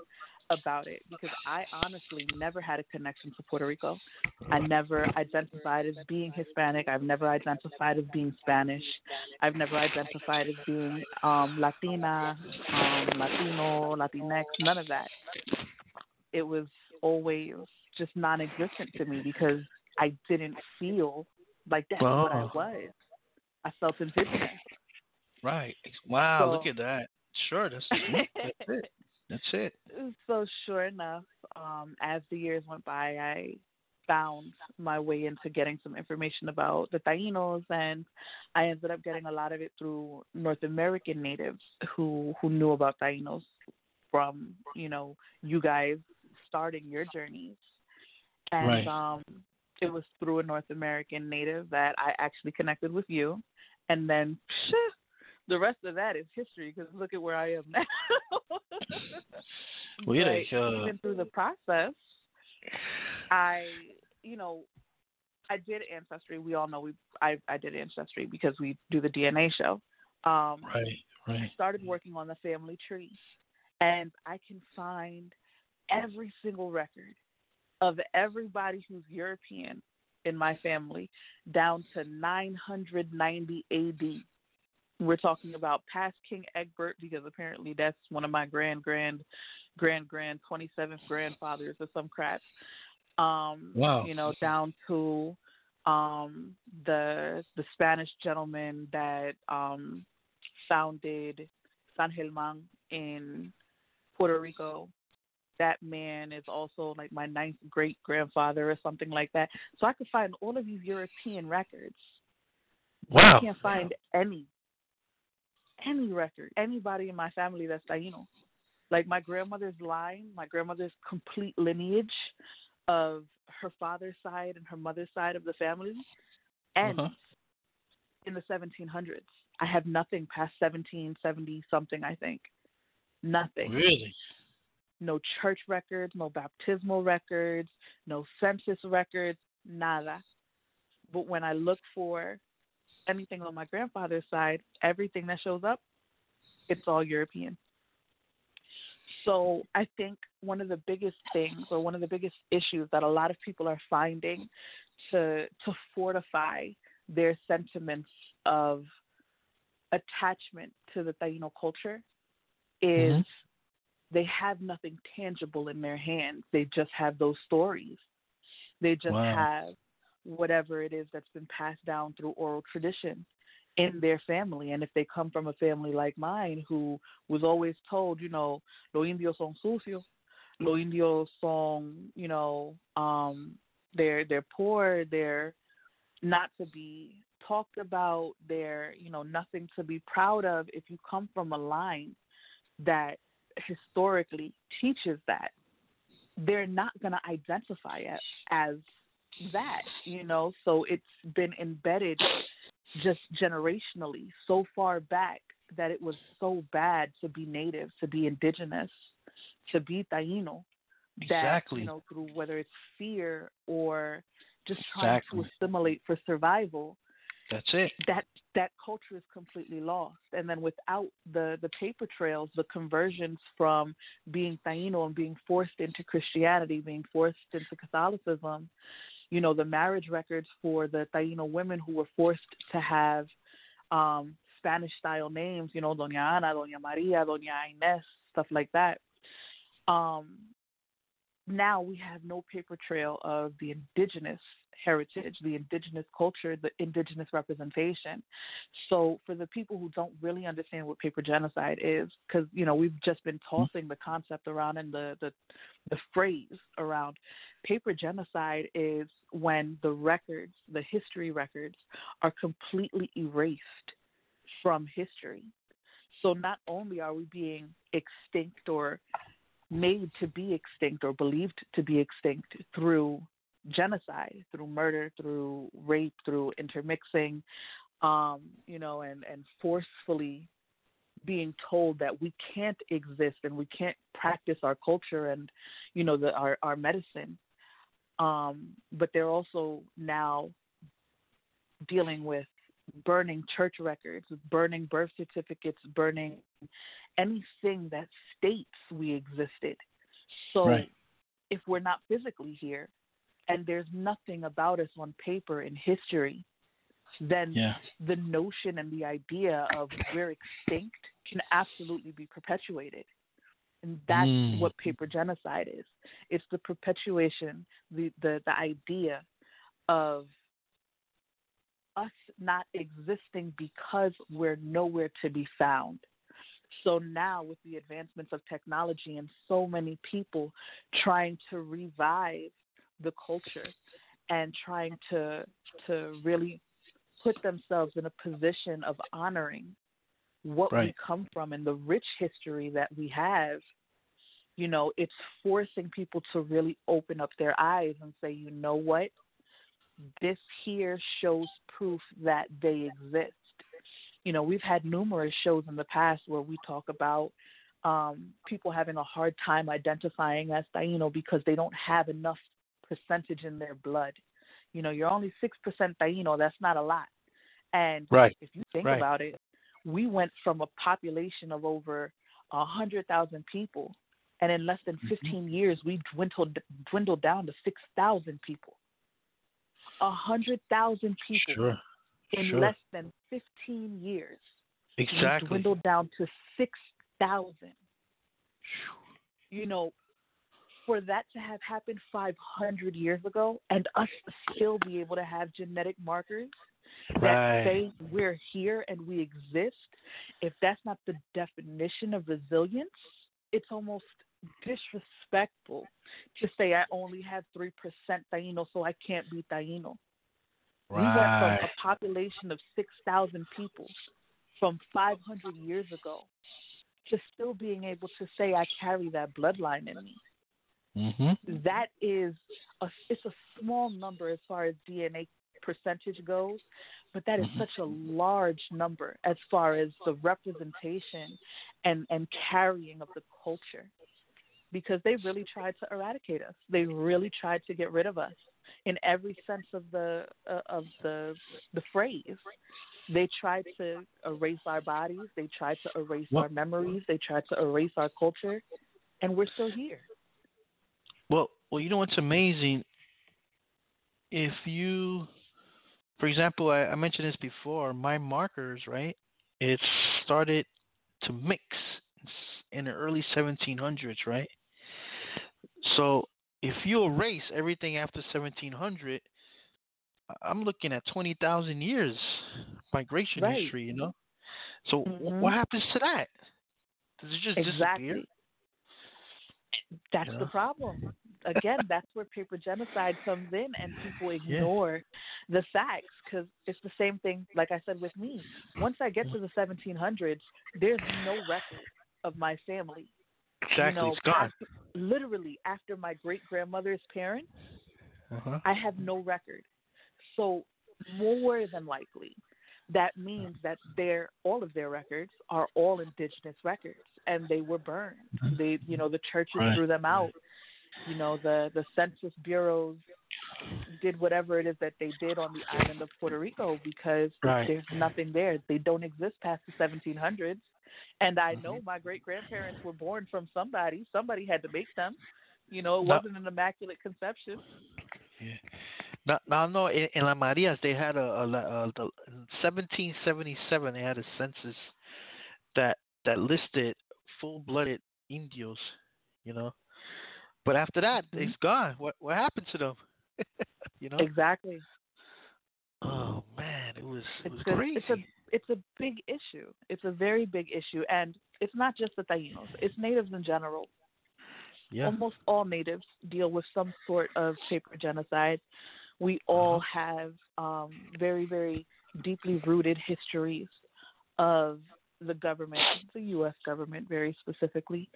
about it because I honestly never had a connection to Puerto Rico. I never identified as being Hispanic. I've never identified as being Spanish. I've never identified as being Latina, Latino, Latinx, none of that. It was always just non-existent to me because I didn't feel like that's what I Oh, was. I felt indigenous. right. Wow, So look at that. Sure, that's it. That's it. So sure enough, as the years went by, I found my way into getting some information about the Tainos, and I ended up getting a lot of it through North American natives who knew about Tainos from you guys starting your journeys, and Right. it was through a North American native that I actually connected with you, and then the rest of that is history because look at where I am now. Well, yeah, But even through the process, I, you know, I did Ancestry. We all know I did Ancestry because we do the DNA show. right, I right. started working on the family tree, and I can find every single record of everybody who's European in my family down to 990 AD. We're talking about past King Egbert because apparently that's one of my grand 27th grandfathers or some crap. Wow. Down to the Spanish gentleman that founded San Germán in Puerto Rico. That man is also like my ninth great grandfather or something like that. So I could find all of these European records. I Wow. can't find any record, anybody in my family that's Taino. Like my grandmother's line, my grandmother's complete lineage of her father's side and her mother's side of the family ends Uh-huh. in the 1700s. I have nothing past 1770 something, I think. Nothing. Really? No church records, no baptismal records, no census records, nada. But when I look for anything on my grandfather's side, everything that shows up, it's all European. So I think one of the biggest things or one of the biggest issues that a lot of people are finding to fortify their sentiments of attachment to the Taino culture is Hmm. they have nothing tangible in their hands. They just have those stories. They just Wow. have whatever it is that's been passed down through oral tradition in their family. And if they come from a family like mine who was always told, los indios son sucios, los indios son, they're poor, they're not to be talked about, they're, nothing to be proud of. If you come from a line that historically teaches that, they're not going to identify it as that, so it's been embedded just generationally so far back that it was so bad to be native, to be indigenous, to be Taino, that, Exactly. through whether it's fear or just trying to Exactly. assimilate for survival, That's it. that culture is completely lost. And then without the paper trails, the conversions from being Taino and being forced into Christianity, being forced into Catholicism, the marriage records for the Taino women who were forced to have Spanish-style names, Doña Ana, Doña Maria, Doña Inés, stuff like that. Now we have no paper trail of the indigenous heritage, the indigenous culture, the indigenous representation. So for the people who don't really understand what paper genocide is, because, we've just been tossing the concept around and the phrase around, paper genocide is when the records, the history records, are completely erased from history. So not only are we being extinct or made to be extinct or believed to be extinct through genocide, through murder, through rape, through intermixing, and forcefully being told that we can't exist and we can't practice our culture and, our medicine. But they're also now dealing with burning church records, burning birth certificates, burning anything that states we existed. So Right. if we're not physically here and there's nothing about us on paper in history, then Yeah. the notion and the idea of we're extinct can absolutely be perpetuated. And that's Mm. what paper genocide is. It's the perpetuation, the idea of us not existing because we're nowhere to be found. So now, with the advancements of technology and so many people trying to revive the culture and trying to really put themselves in a position of honoring what we Right. come from and the rich history that we have, it's forcing people to really open up their eyes and say, you know what? This here shows proof that they exist. We've had numerous shows in the past where we talk about people having a hard time identifying as Taino because they don't have enough percentage in their blood. You're only 6% Taino. That's not a lot. And Right. if you think Right. about it, we went from a population of over 100,000 people, and in less than 15 years, we dwindled down to 6,000 people. 100,000 people Sure. in Sure. less than 15 years. We Exactly. dwindled down to 6,000. For that to have happened 500 years ago and us still be able to have genetic markers that Right. say we're here and we exist, if that's not the definition of resilience, it's almost disrespectful to say I only have 3% Taino, so I can't be Taino. We went from Right. a population of 6,000 people from 500 years ago to still being able to say I carry that bloodline in me. Mm-hmm. That is it's a small number as far as DNA percentage goes, but that is such a large number as far as the representation and carrying of the culture, because they really tried to eradicate us. They really tried to get rid of us in every sense of the phrase. They tried to erase our bodies. They tried to erase our memories. They tried to erase our culture, and we're still here. Well, you know what's amazing? If you, for example, I mentioned this before, my markers, right? It started to mix in the early 1700s, right? So if you erase everything after 1700, I'm looking at 20,000 years migration Right. history, So Mm-hmm. what happens to that? Does it just Exactly. disappear? That's the problem. Again, that's where paper genocide comes in, and people ignore the facts, because it's the same thing, like I said, with me. Once I get to the 1700s, there's no record of my family. Exactly, it's gone. Literally, after my great-grandmother's parents, I have no record. So more than likely, that means that all of their records are all indigenous records, and they were burned. They, the churches threw them out. The census bureaus did whatever it is that they did on the island of Puerto Rico, because there's nothing there. They don't exist past the 1700s. And I know my great-grandparents were born from somebody. Somebody had to make them. It wasn't an immaculate conception. Yeah. Now, no, in La Marias, they had in 1777, they had a census that listed full-blooded Indios, But after that, it's gone. What happened to them? Exactly. Oh man, it was crazy. It's a big issue. It's a very big issue, and it's not just the Tainos. It's natives in general. Yeah. Almost all natives deal with some sort of paper genocide. We all have very, very deeply rooted histories of the government, the U.S. government very specifically,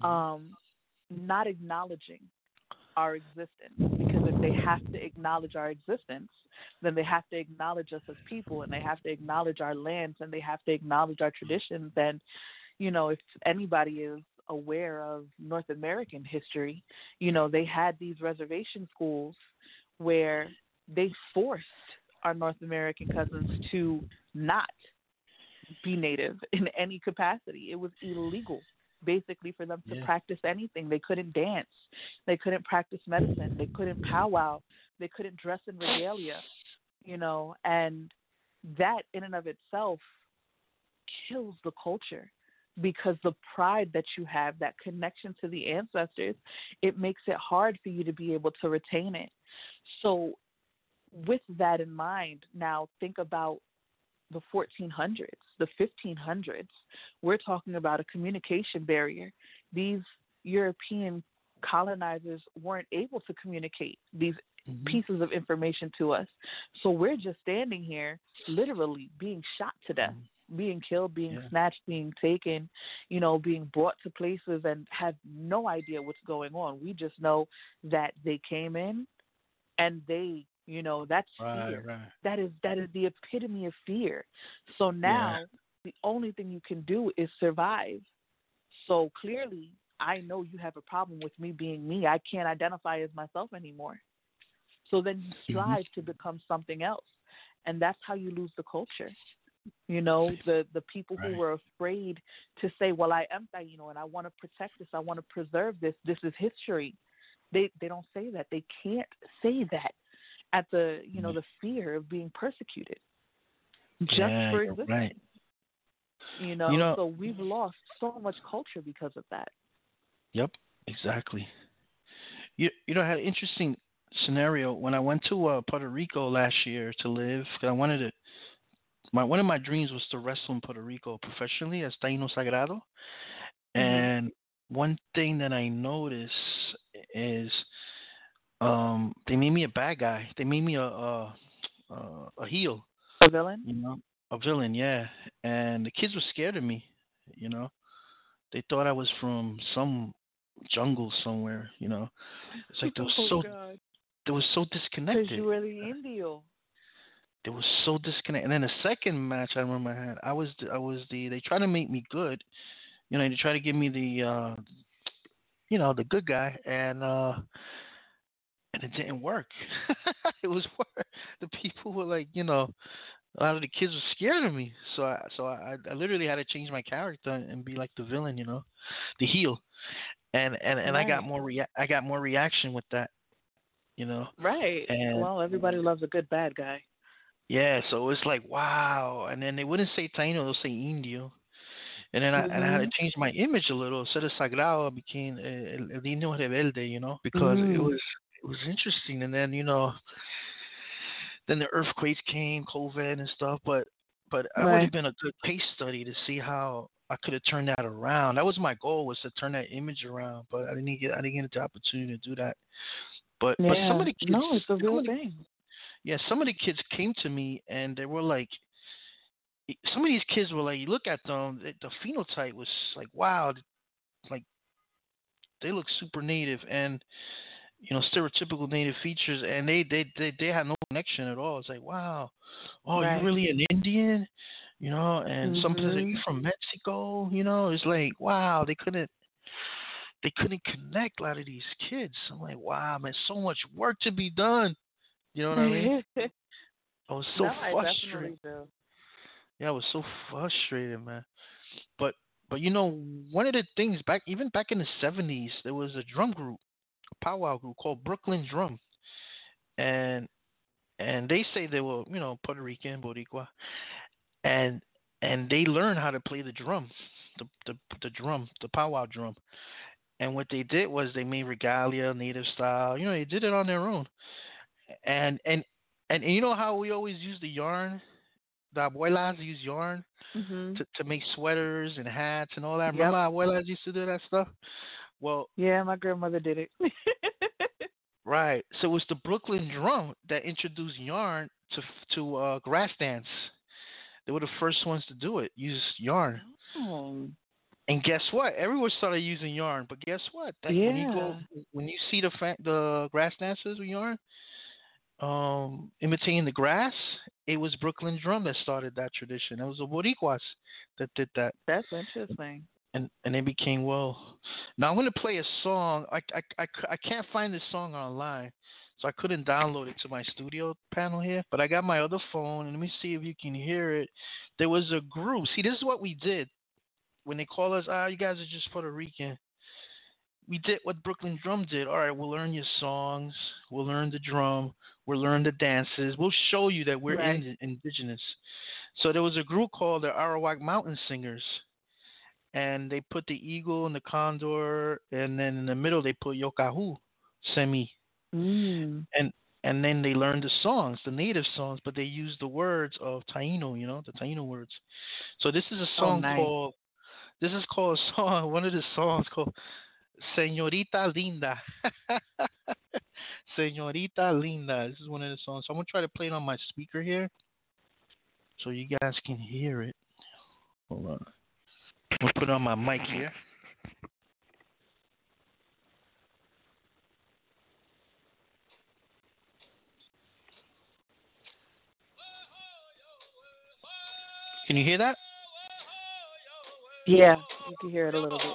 not acknowledging our existence. Because if they have to acknowledge our existence, then they have to acknowledge us as people, and they have to acknowledge our lands, and they have to acknowledge our traditions. And, if anybody is aware of North American history, they had these reservation schools where they forced our North American cousins to not be native in any capacity. It was illegal basically for them to Yeah. practice anything. They couldn't dance. They couldn't practice medicine. They couldn't powwow. They couldn't dress in regalia, and that in and of itself kills the culture because the pride that you have, that connection to the ancestors, it makes it hard for you to be able to retain it. So, with that in mind, now think about the 1400s, the 1500s. We're talking about a communication barrier. These European colonizers weren't able to communicate these Hmm. pieces of information to us. So we're just standing here literally being shot to death, being killed, being Yeah. snatched, being taken, being brought to places and have no idea what's going on. We just know that they came in and that's Right. fear. Right. That is the epitome of fear. So Yeah. now the only thing you can do is survive. So clearly I know you have a problem with me being me. I can't identify as myself anymore. So then you Hmm. strive to become something else. And that's how you lose the culture. The people who Right. were afraid to say, well, I am Taino and I want to protect this. I want to preserve this. This is history. They don't say that. They can't say that at Yeah. the fear of being persecuted just Yeah. for You're right. existing. You know. So we've lost so much culture because of that. Yep. Exactly. I had an interesting scenario when I went to Puerto Rico last year to live. 'Cause I wanted to. One of my dreams was to wrestle in Puerto Rico professionally as Taino Sagrado. Mhm. And one thing that I noticed is they made me a bad guy. They made me a heel, A villain? you know, a villain, yeah. And the kids were scared of me, you know. They thought I was from some jungle somewhere. It's like Oh God. they were so Because you disconnected. were the Indio. They were so disconnected. And then the second match I remember I had, I was the they tried to make me good. They tried to give me the good guy, and it didn't work. It was worse. The people were like, a lot of the kids were scared of me. So I literally had to change my character and be like the villain, the heel. And Right. I got more reaction with that, you know. Right. And Well, everybody loves a good bad guy. yeah, so it's like wow. And then they wouldn't say Taino, they'll say Indio. And I had to Mhm. change my image a little. Instead of Sagrado, I became El Indio Rebelde, because it Mhm. was interesting. And then then the earthquakes came, COVID and stuff. But it would have Right. been a good case study to see how I could have turned that around. That was my goal, was to turn that image around. But I didn't get the opportunity to do that. But some of Yeah. the kids, No, it's a some real of the, thing. yeah, some of the kids came to me and they were like, some of these kids were like, you look at them, the phenotype was like, wow, like they look super native and stereotypical native features, and they had no connection at all. It's like, wow, oh, you Right. really an Indian, and some says, are you Mhm. from Mexico? It's like, wow, they couldn't connect a lot of these kids. I'm like, wow, man, so much work to be done. You know what I mean? I was so No, I frustrated. definitely do. Yeah, I was so frustrated, man. But but one of the things back in the '70s, there was a drum group, a powwow group called Brooklyn Drum, and they say they were, Puerto Rican, Boricua, and they learned how to play the drum, the drum, the powwow drum. And what they did was they made regalia, native style. They did it on their own. And and and you know how we always use the yarn. The abuelas use yarn Mhm. to make sweaters and hats and all that. Yep. Remember how abuelas used to do that stuff? Well, Yeah, my grandmother did it. right. So it was the Brooklyn Drum that introduced yarn to grass dance. They were the first ones to do it. Use yarn. Oh. And guess what? Everyone started using yarn. But guess what? That Yeah. when you see the grass dancers with yarn, imitating the grass, it was Brooklyn Drum that started that tradition. It was the Boricuas that did that, That's interesting. and they became well. Now I'm gonna play a song. I can't find this song online, so I couldn't download it to my studio panel here. But I got my other phone, and let me see if you can hear it. There was a group. See, this is what we did. when they call us, you guys are just Puerto Rican. We did what Brooklyn Drum did. All right, we'll learn your songs. We'll learn the drum. We'll learn the dances. We'll show you that we're Right. indigenous. So there was a group called the Arawak Mountain Singers, and they put the eagle and the condor, and then in the middle they put Yokahu, Semi, Mm. and then they learned the songs, the native songs, but they used the words of Taino, the Taino words. So this is a Oh, song nice. called. This is called a song. One of the songs called Señorita Linda. Señorita Linda. This is one of the songs. So I'm gonna try to play it on my speaker here, so you guys can hear it. Hold on. I'll put it on my mic here. Can you hear that? Yeah, you can hear it a little bit.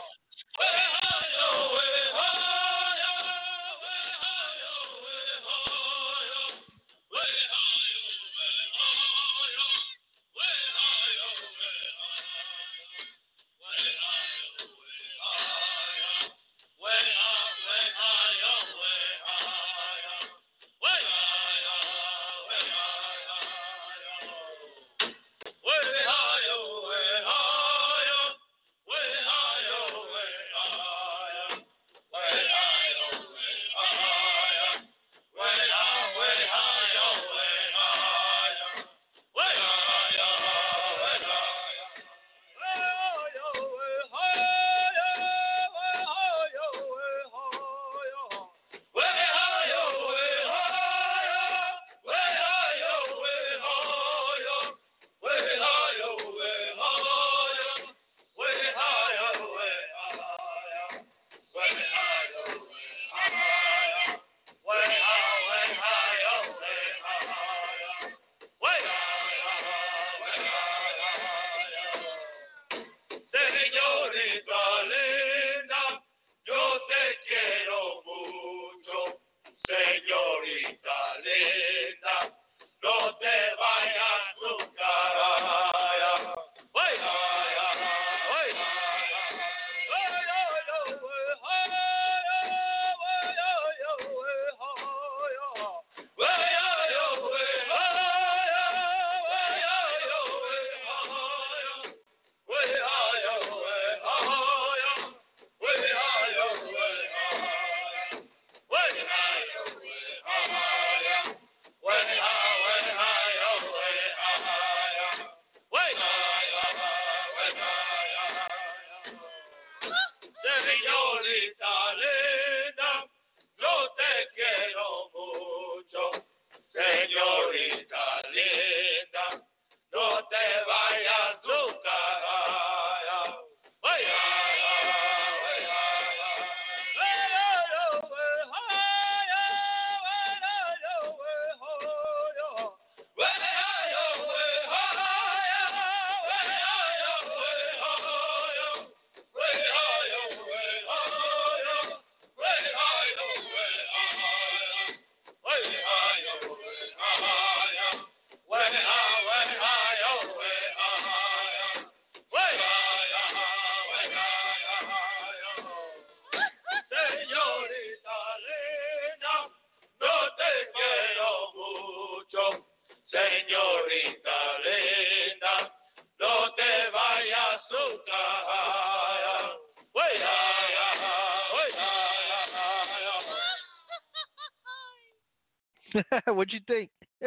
What'd you think?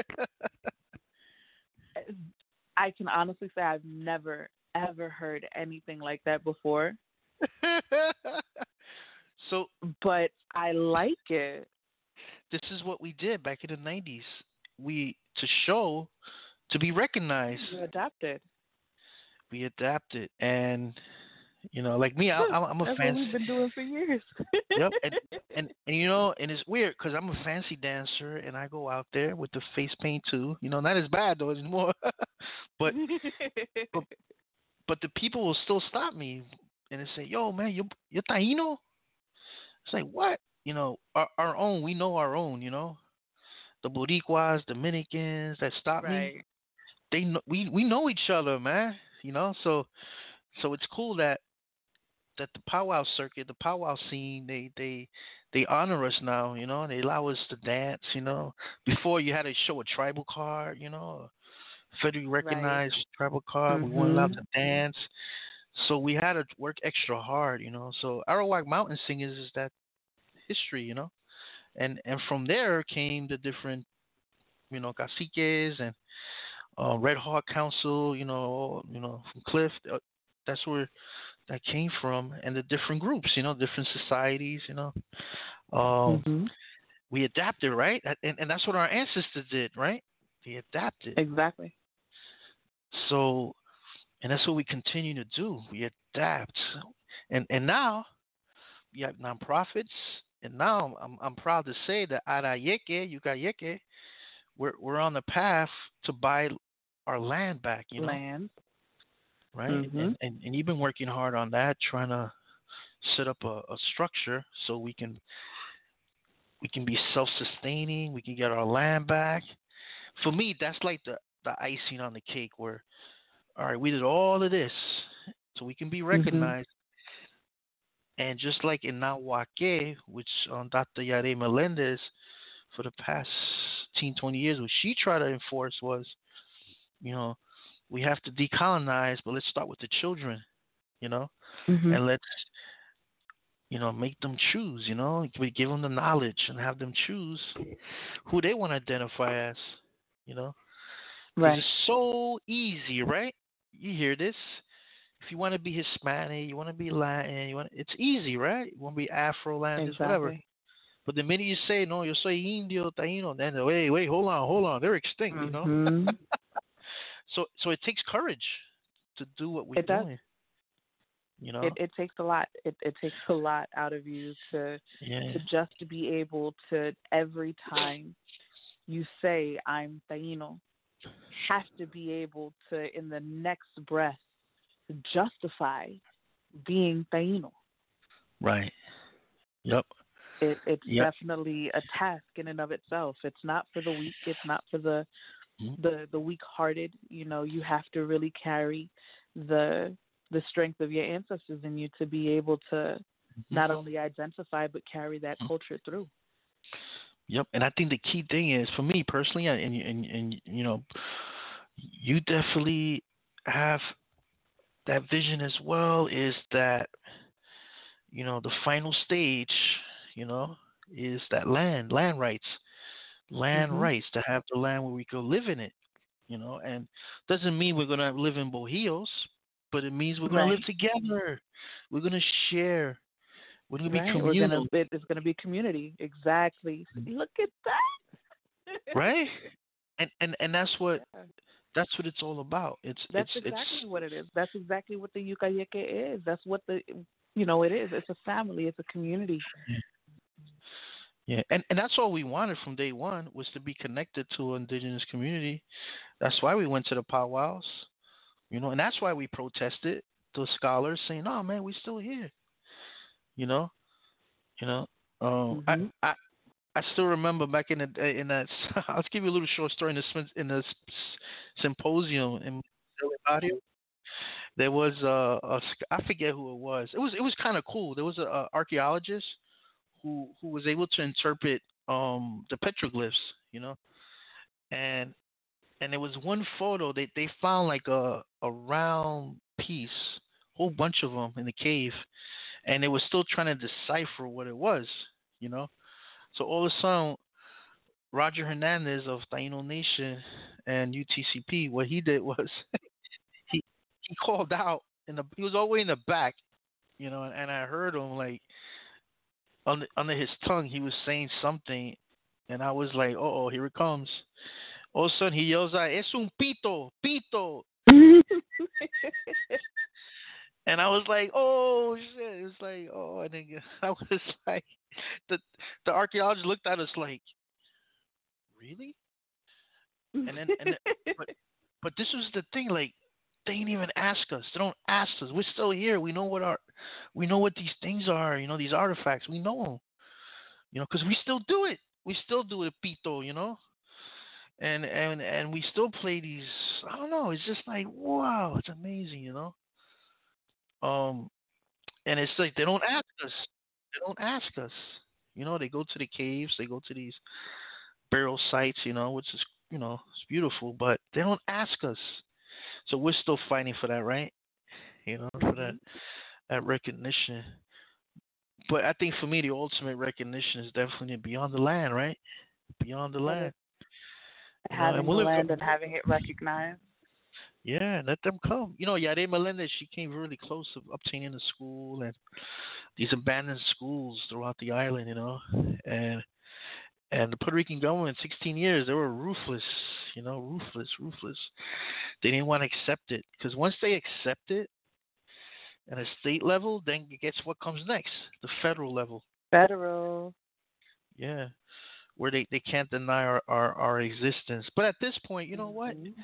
I can honestly say I've never ever heard anything like that before, So but I like it. this is what we did back in the '90s. We to be recognized. You adapted. We adapted, and like me, I'm a That's what we've fancy. been doing for years. Yep, and and it's weird because I'm a fancy dancer, and I go out there with the face paint too. Not as bad though anymore, but but but the people will still stop me and they say, "Yo, man, you're Taino." It's like what? Our own. We know our own. The Boricuas, Dominicans that stop me. Right. They know we know each other, man. So So it's cool that the powwow circuit, the powwow scene, they honor us now. They allow us to dance. Before you had to show a tribal card. A federally Right. recognized tribal card. We weren't allowed Mhm. to dance, so we had to work extra hard. So Arawak Mountain Singers is that history. And from there came the different caciques and Red Hawk Council. From Cliff. That's where that came from, and the different groups, different societies. Um, Mhm. we adapted, right? And that's what our ancestors did, right? They adapted. Exactly. So, and that's what we continue to do. We adapt, and now we have nonprofits, and now I'm proud to say that Arayeke, Yukayeke, we're on the path to buy our land back. Land. Right? Mhm. And you've been working hard on that, trying to set up a structure so we can be self-sustaining. We can get our land back. For me, that's like the icing on the cake. Where all right, we did all of this, so we can be Mhm. recognized. And just like in Nahuaque, which Dr. Yare Melendez, for the past 10, 20 years, what she tried to enforce was, you know, we have to decolonize, but let's start with the children, you know, Mhm. and let's, make them choose, we give them the knowledge and have them choose who they want to identify as, you know, because Right. it's so easy, right? You hear this. If you want to be Hispanic, you want to be Latin, it's easy, right? You want to be Afro, Latin, this, whatever. Exactly. But the minute you say, no, yo soy indio, taino, then, wait, hold on, they're extinct. Mhm. So it takes courage to do what we're It does. doing, you It know? it takes a lot. It takes a lot out of you Yeah. to just be able to every time you say I'm Taino, have to be able to in the next breath justify being Taino. Right. Yep. It's Yep. definitely a task in and of itself. It's not for the weak. It's not for Mhm. the weak hearted. You have to really carry the the strength of your ancestors in you to be able to Mhm. not only identify but carry that Mhm. culture through. Yep. And I think the key thing is, for me personally, and you definitely have that vision as well, is that the final stage, you know, is that land rights, Mhm. to have the land where we could live in it, and doesn't mean we're gonna live in bohíos, but it means we're gonna live Right. together. We're gonna share. We're gonna be Right. communal, It's gonna be community. Exactly. Look at that. right? And Yeah. that's what it's all about. That's exactly what it is. That's exactly what the Yukayeke is. That's what it is. It's a family. It's a community. yeah, and that's all we wanted from day one, was to be connected to an indigenous community. That's why we went to the powwows, and that's why we protested. The scholars saying, "Oh man, we still here," you know, you know. Um, I, Mhm. I I still remember back in that. I'll give you a little short story symposium in audio. There was I forget who it was. It was kind of cool. There was a archaeologist who was able to interpret the petroglyphs, you know, and there was one photo they found, like a round piece, whole bunch of them in the cave, and they were still trying to decipher what it was, you know. So all of a sudden, Roger Hernandez of Taino Nation and UTCP, what he did was he he called out he was all the way in the back, and I heard him, like, under his tongue, he was saying something, and I was like, oh, here it comes. All of a sudden, he yells out, "Es un pito, pito," and I was like, oh shit! It was like, oh, and then I was like, the the archaeologist looked at us like, really? And but this was the thing, like, they didn't even ask us. They don't ask us. We're still here. We know what these things are. These artifacts. We know them. Because we still do it. We still do it, pito. And we still play these. I don't know. It's just like, wow. It's amazing. Um, and it's like they don't ask us. They don't ask us. They go to the caves, they go to these burial sites, which is it's beautiful, but they don't ask us. So we're still fighting for that, right? For Mhm. that recognition. But I think for me, the ultimate recognition is definitely beyond the land, right? Beyond the It land, is having and the we'll live. land and having it recognized. Yeah, let them come. Yade Melendez, she came really close to obtaining a school and these abandoned schools throughout the island, and the Puerto Rican government, 16 years, they were ruthless, ruthless, ruthless. They didn't want to accept it because once they accept it at a state level, then guess what comes next? The federal level. Federal. Yeah, where they can't deny our existence. But at this point, you know what? Mhm.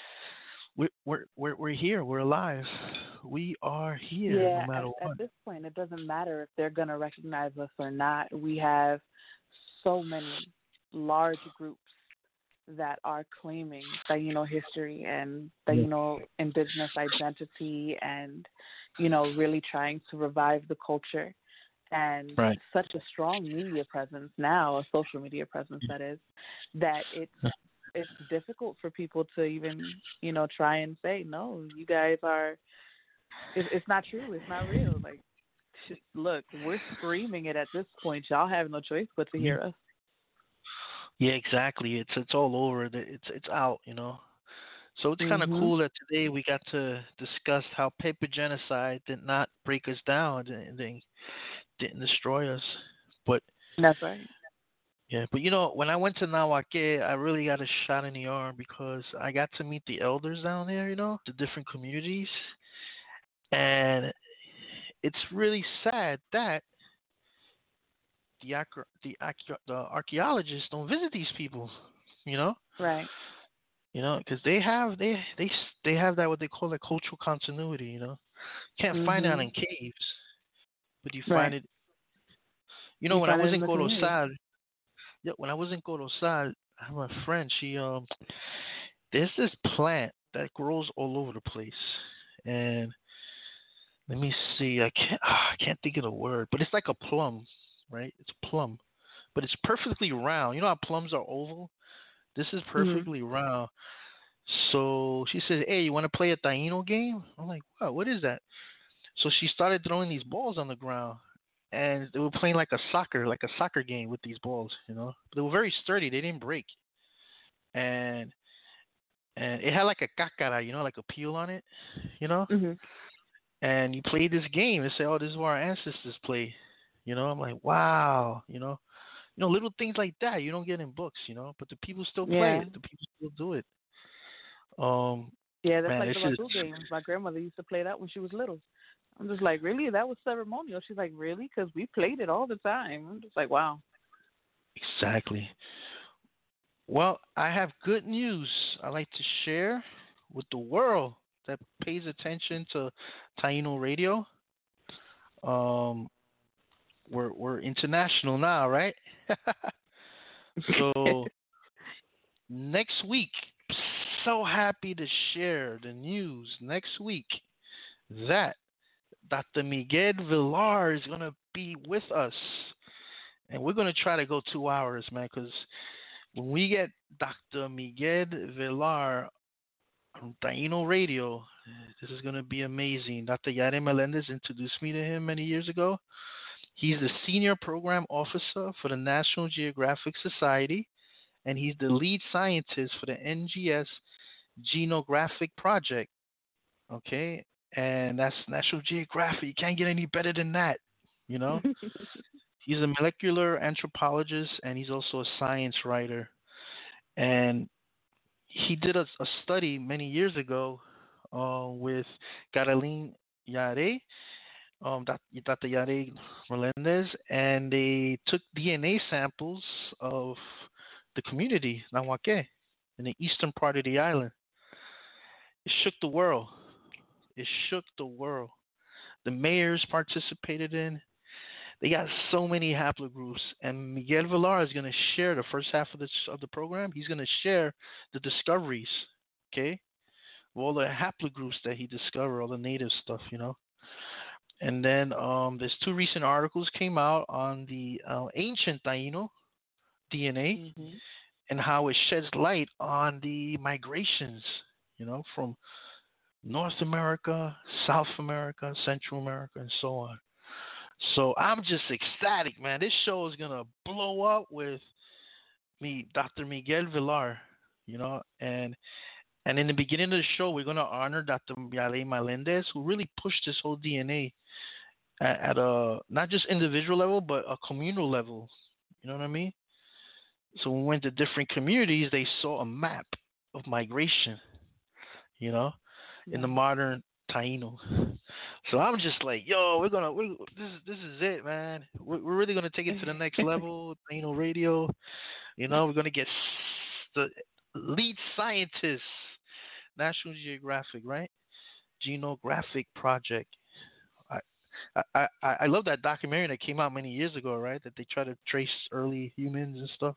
We're here. We're alive. We are here, no Yeah, matter at what. this point, it doesn't matter if they're going to recognize us or not. We have so many large groups that are claiming Taino history and Yeah. Taino indigenous identity and, really trying to revive the culture. And Right. such a strong media presence now, a social media presence that is, that it's difficult for people to even, try and say, no, you guys are, it's not true, it's not real. Like, look, we're screaming it at this point. Y'all have no choice but to Yeah. hear us. Yeah, exactly. It's all over. It's out. So it's kind of Mhm. cool that today we got to discuss how paper genocide did not break us down and didn't destroy us. But That's right. yeah, but when I went to Nawake, I really got a shot in the arm because I got to meet the elders down there, the different communities, and it's really sad that the archaeologists don't visit these people, you know, Right. because they have that what they call that cultural continuity, Can't find that Mhm. in caves, but you find Right. it. You When I find it was in in the community. Corozal, yeah, when I was in Corozal, I have a friend. There's this plant that grows all over the place, and let me see, I can't think of the word, but it's like a plum, right? It's a plum, but it's perfectly round. You know how plums are oval? This is Mhm. perfectly round. So she says, "Hey, you want to play a Taino game?" I'm like, "What? What is that?" So she started throwing these balls on the ground, and they were playing like a soccer game with these balls. They were very sturdy. They didn't break, and it had like a cacara, like a peel on it, you know. Mhm. And you play this game and say, "Oh, this is what our ancestors play." I'm like, "Wow," little things like that you don't get in books, but the people still play Yeah. it. The people still do it. Um, Yeah, that's man, like this the is Batu games. My grandmother used to play that when she was little. I'm just like, really? That was ceremonial. She's like, really? Because we played it all the time. I'm just like, wow. exactly. Well, I have good news I like to share with the world that pays attention to Taino radio. Um, we're international now, right? So next week, so happy to share the news next week that Dr. Miguel Villar is gonna be with us, and we're gonna try to go 2 hours, man, because when we get Dr. Miguel Villar on Taino Radio, this is gonna be amazing. Dr. Yare Melendez introduced me to him many years ago. He's the senior program officer for the National Geographic Society, and he's the lead scientist for the NGS Genographic Project. Okay, and that's National Geographic. You can't get any better than that. You know, he's a molecular anthropologist and he's also a science writer. And he did a study many years ago with Caroline Yare, Dr. Yare Melendez, and they took DNA samples of the community, Nahuaque, in the eastern part of the island. It shook the world. It shook the world. The mayors participated in. They got so many haplogroups, and Miguel Villar is going to share the first half of the program. He's going to share the discoveries, okay, of all the haplogroups that he discovered, all the native stuff. And then there's two recent articles came out on the ancient Taino DNA Mhm. and how it sheds light on the migrations, from North America, South America, Central America, and so on. So I'm just ecstatic, man. This show is gonna blow up with me, Dr. Miguel Villar, and in the beginning of the show, we're gonna honor Dr. Yale Melendez, who really pushed this whole DNA at a not just individual level, but a communal level. You know what I mean? So when we went to different communities, they saw a map of migration, you know, in the Right. modern Taino. So I'm just like, yo, this is it, man. We're really gonna take it to the next level. Taino radio, we're gonna get the lead scientists, National Geographic, right? Genographic Project. I, I love that documentary that came out many years ago, right? That they try to trace early humans and stuff.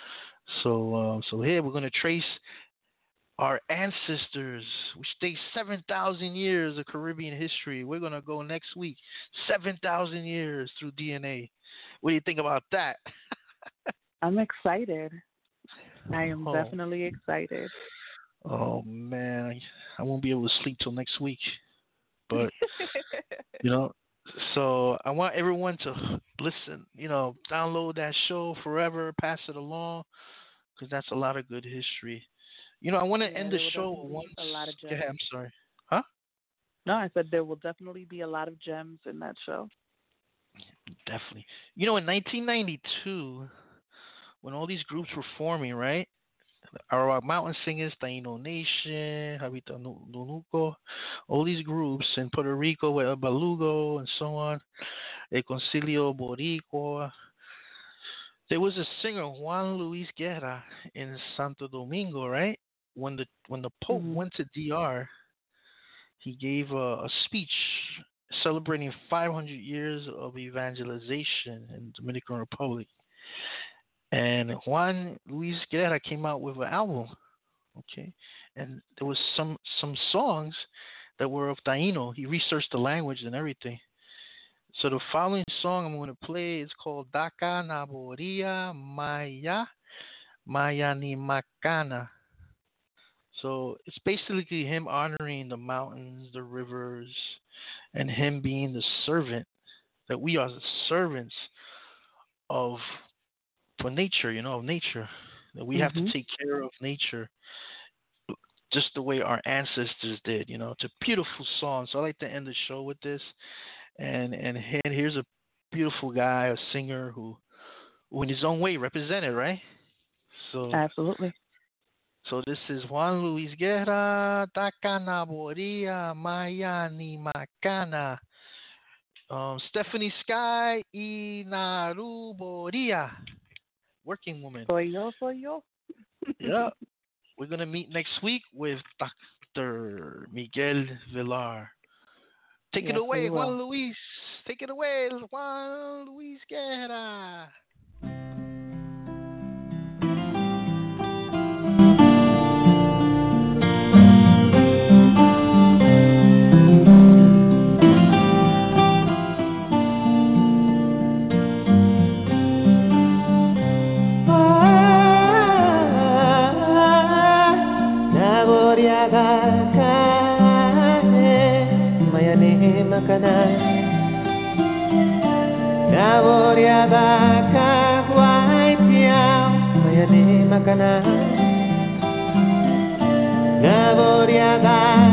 So here we're gonna trace our ancestors, which date 7,000 years of Caribbean history. We're gonna go next week, 7,000 years through DNA. What do you think about that? I'm excited. I am Oh, definitely excited. oh man, I won't be able to sleep till next week. But you know, so I want everyone to listen. Download that show forever, pass it along, because that's a lot of good history. I want to Yeah, end the there will show definitely once. be a lot of Yeah, gems. I'm sorry. Huh? No, I said there will definitely be a lot of gems in that show. Definitely. In 1992, when all these groups were forming, right? Arawak Mountain Singers, Taino Nation, Habita Nunuco, all these groups in Puerto Rico with El Balugo and so on, El Concilio Boricua. There was a singer, Juan Luis Guerra, in Santo Domingo, right? When the Pope Mhm. went to DR, he gave a speech celebrating 500 years of evangelization in the Dominican Republic. And Juan Luis Guerra came out with an album, okay? And there was some songs that were of Taino. He researched the language and everything. So the following song I'm going to play is called Daka Naboria Maya Maya ni Makana. So it's basically him honoring the mountains, the rivers, and him being the servant, that we are the servants of for nature, of nature. That we have to Mhm. take care of nature just the way our ancestors did. It's a beautiful song. So I like to end the show with this. And here's a beautiful guy, a singer who in his own way represented, right? So Absolutely. so this is Juan Luis Guerra, Takana Boria, Mayani Makana, Stephanie Sky, Inaru Boria, Working Woman. Soy yo. Yeah, we're gonna meet next week with Dr. Miguel Villar. Take it Yes, we away, will. Juan Luis. Take it away, Juan Luis Guerra. Makana Naboriada Kaguaitia Mayane Makana Naboriada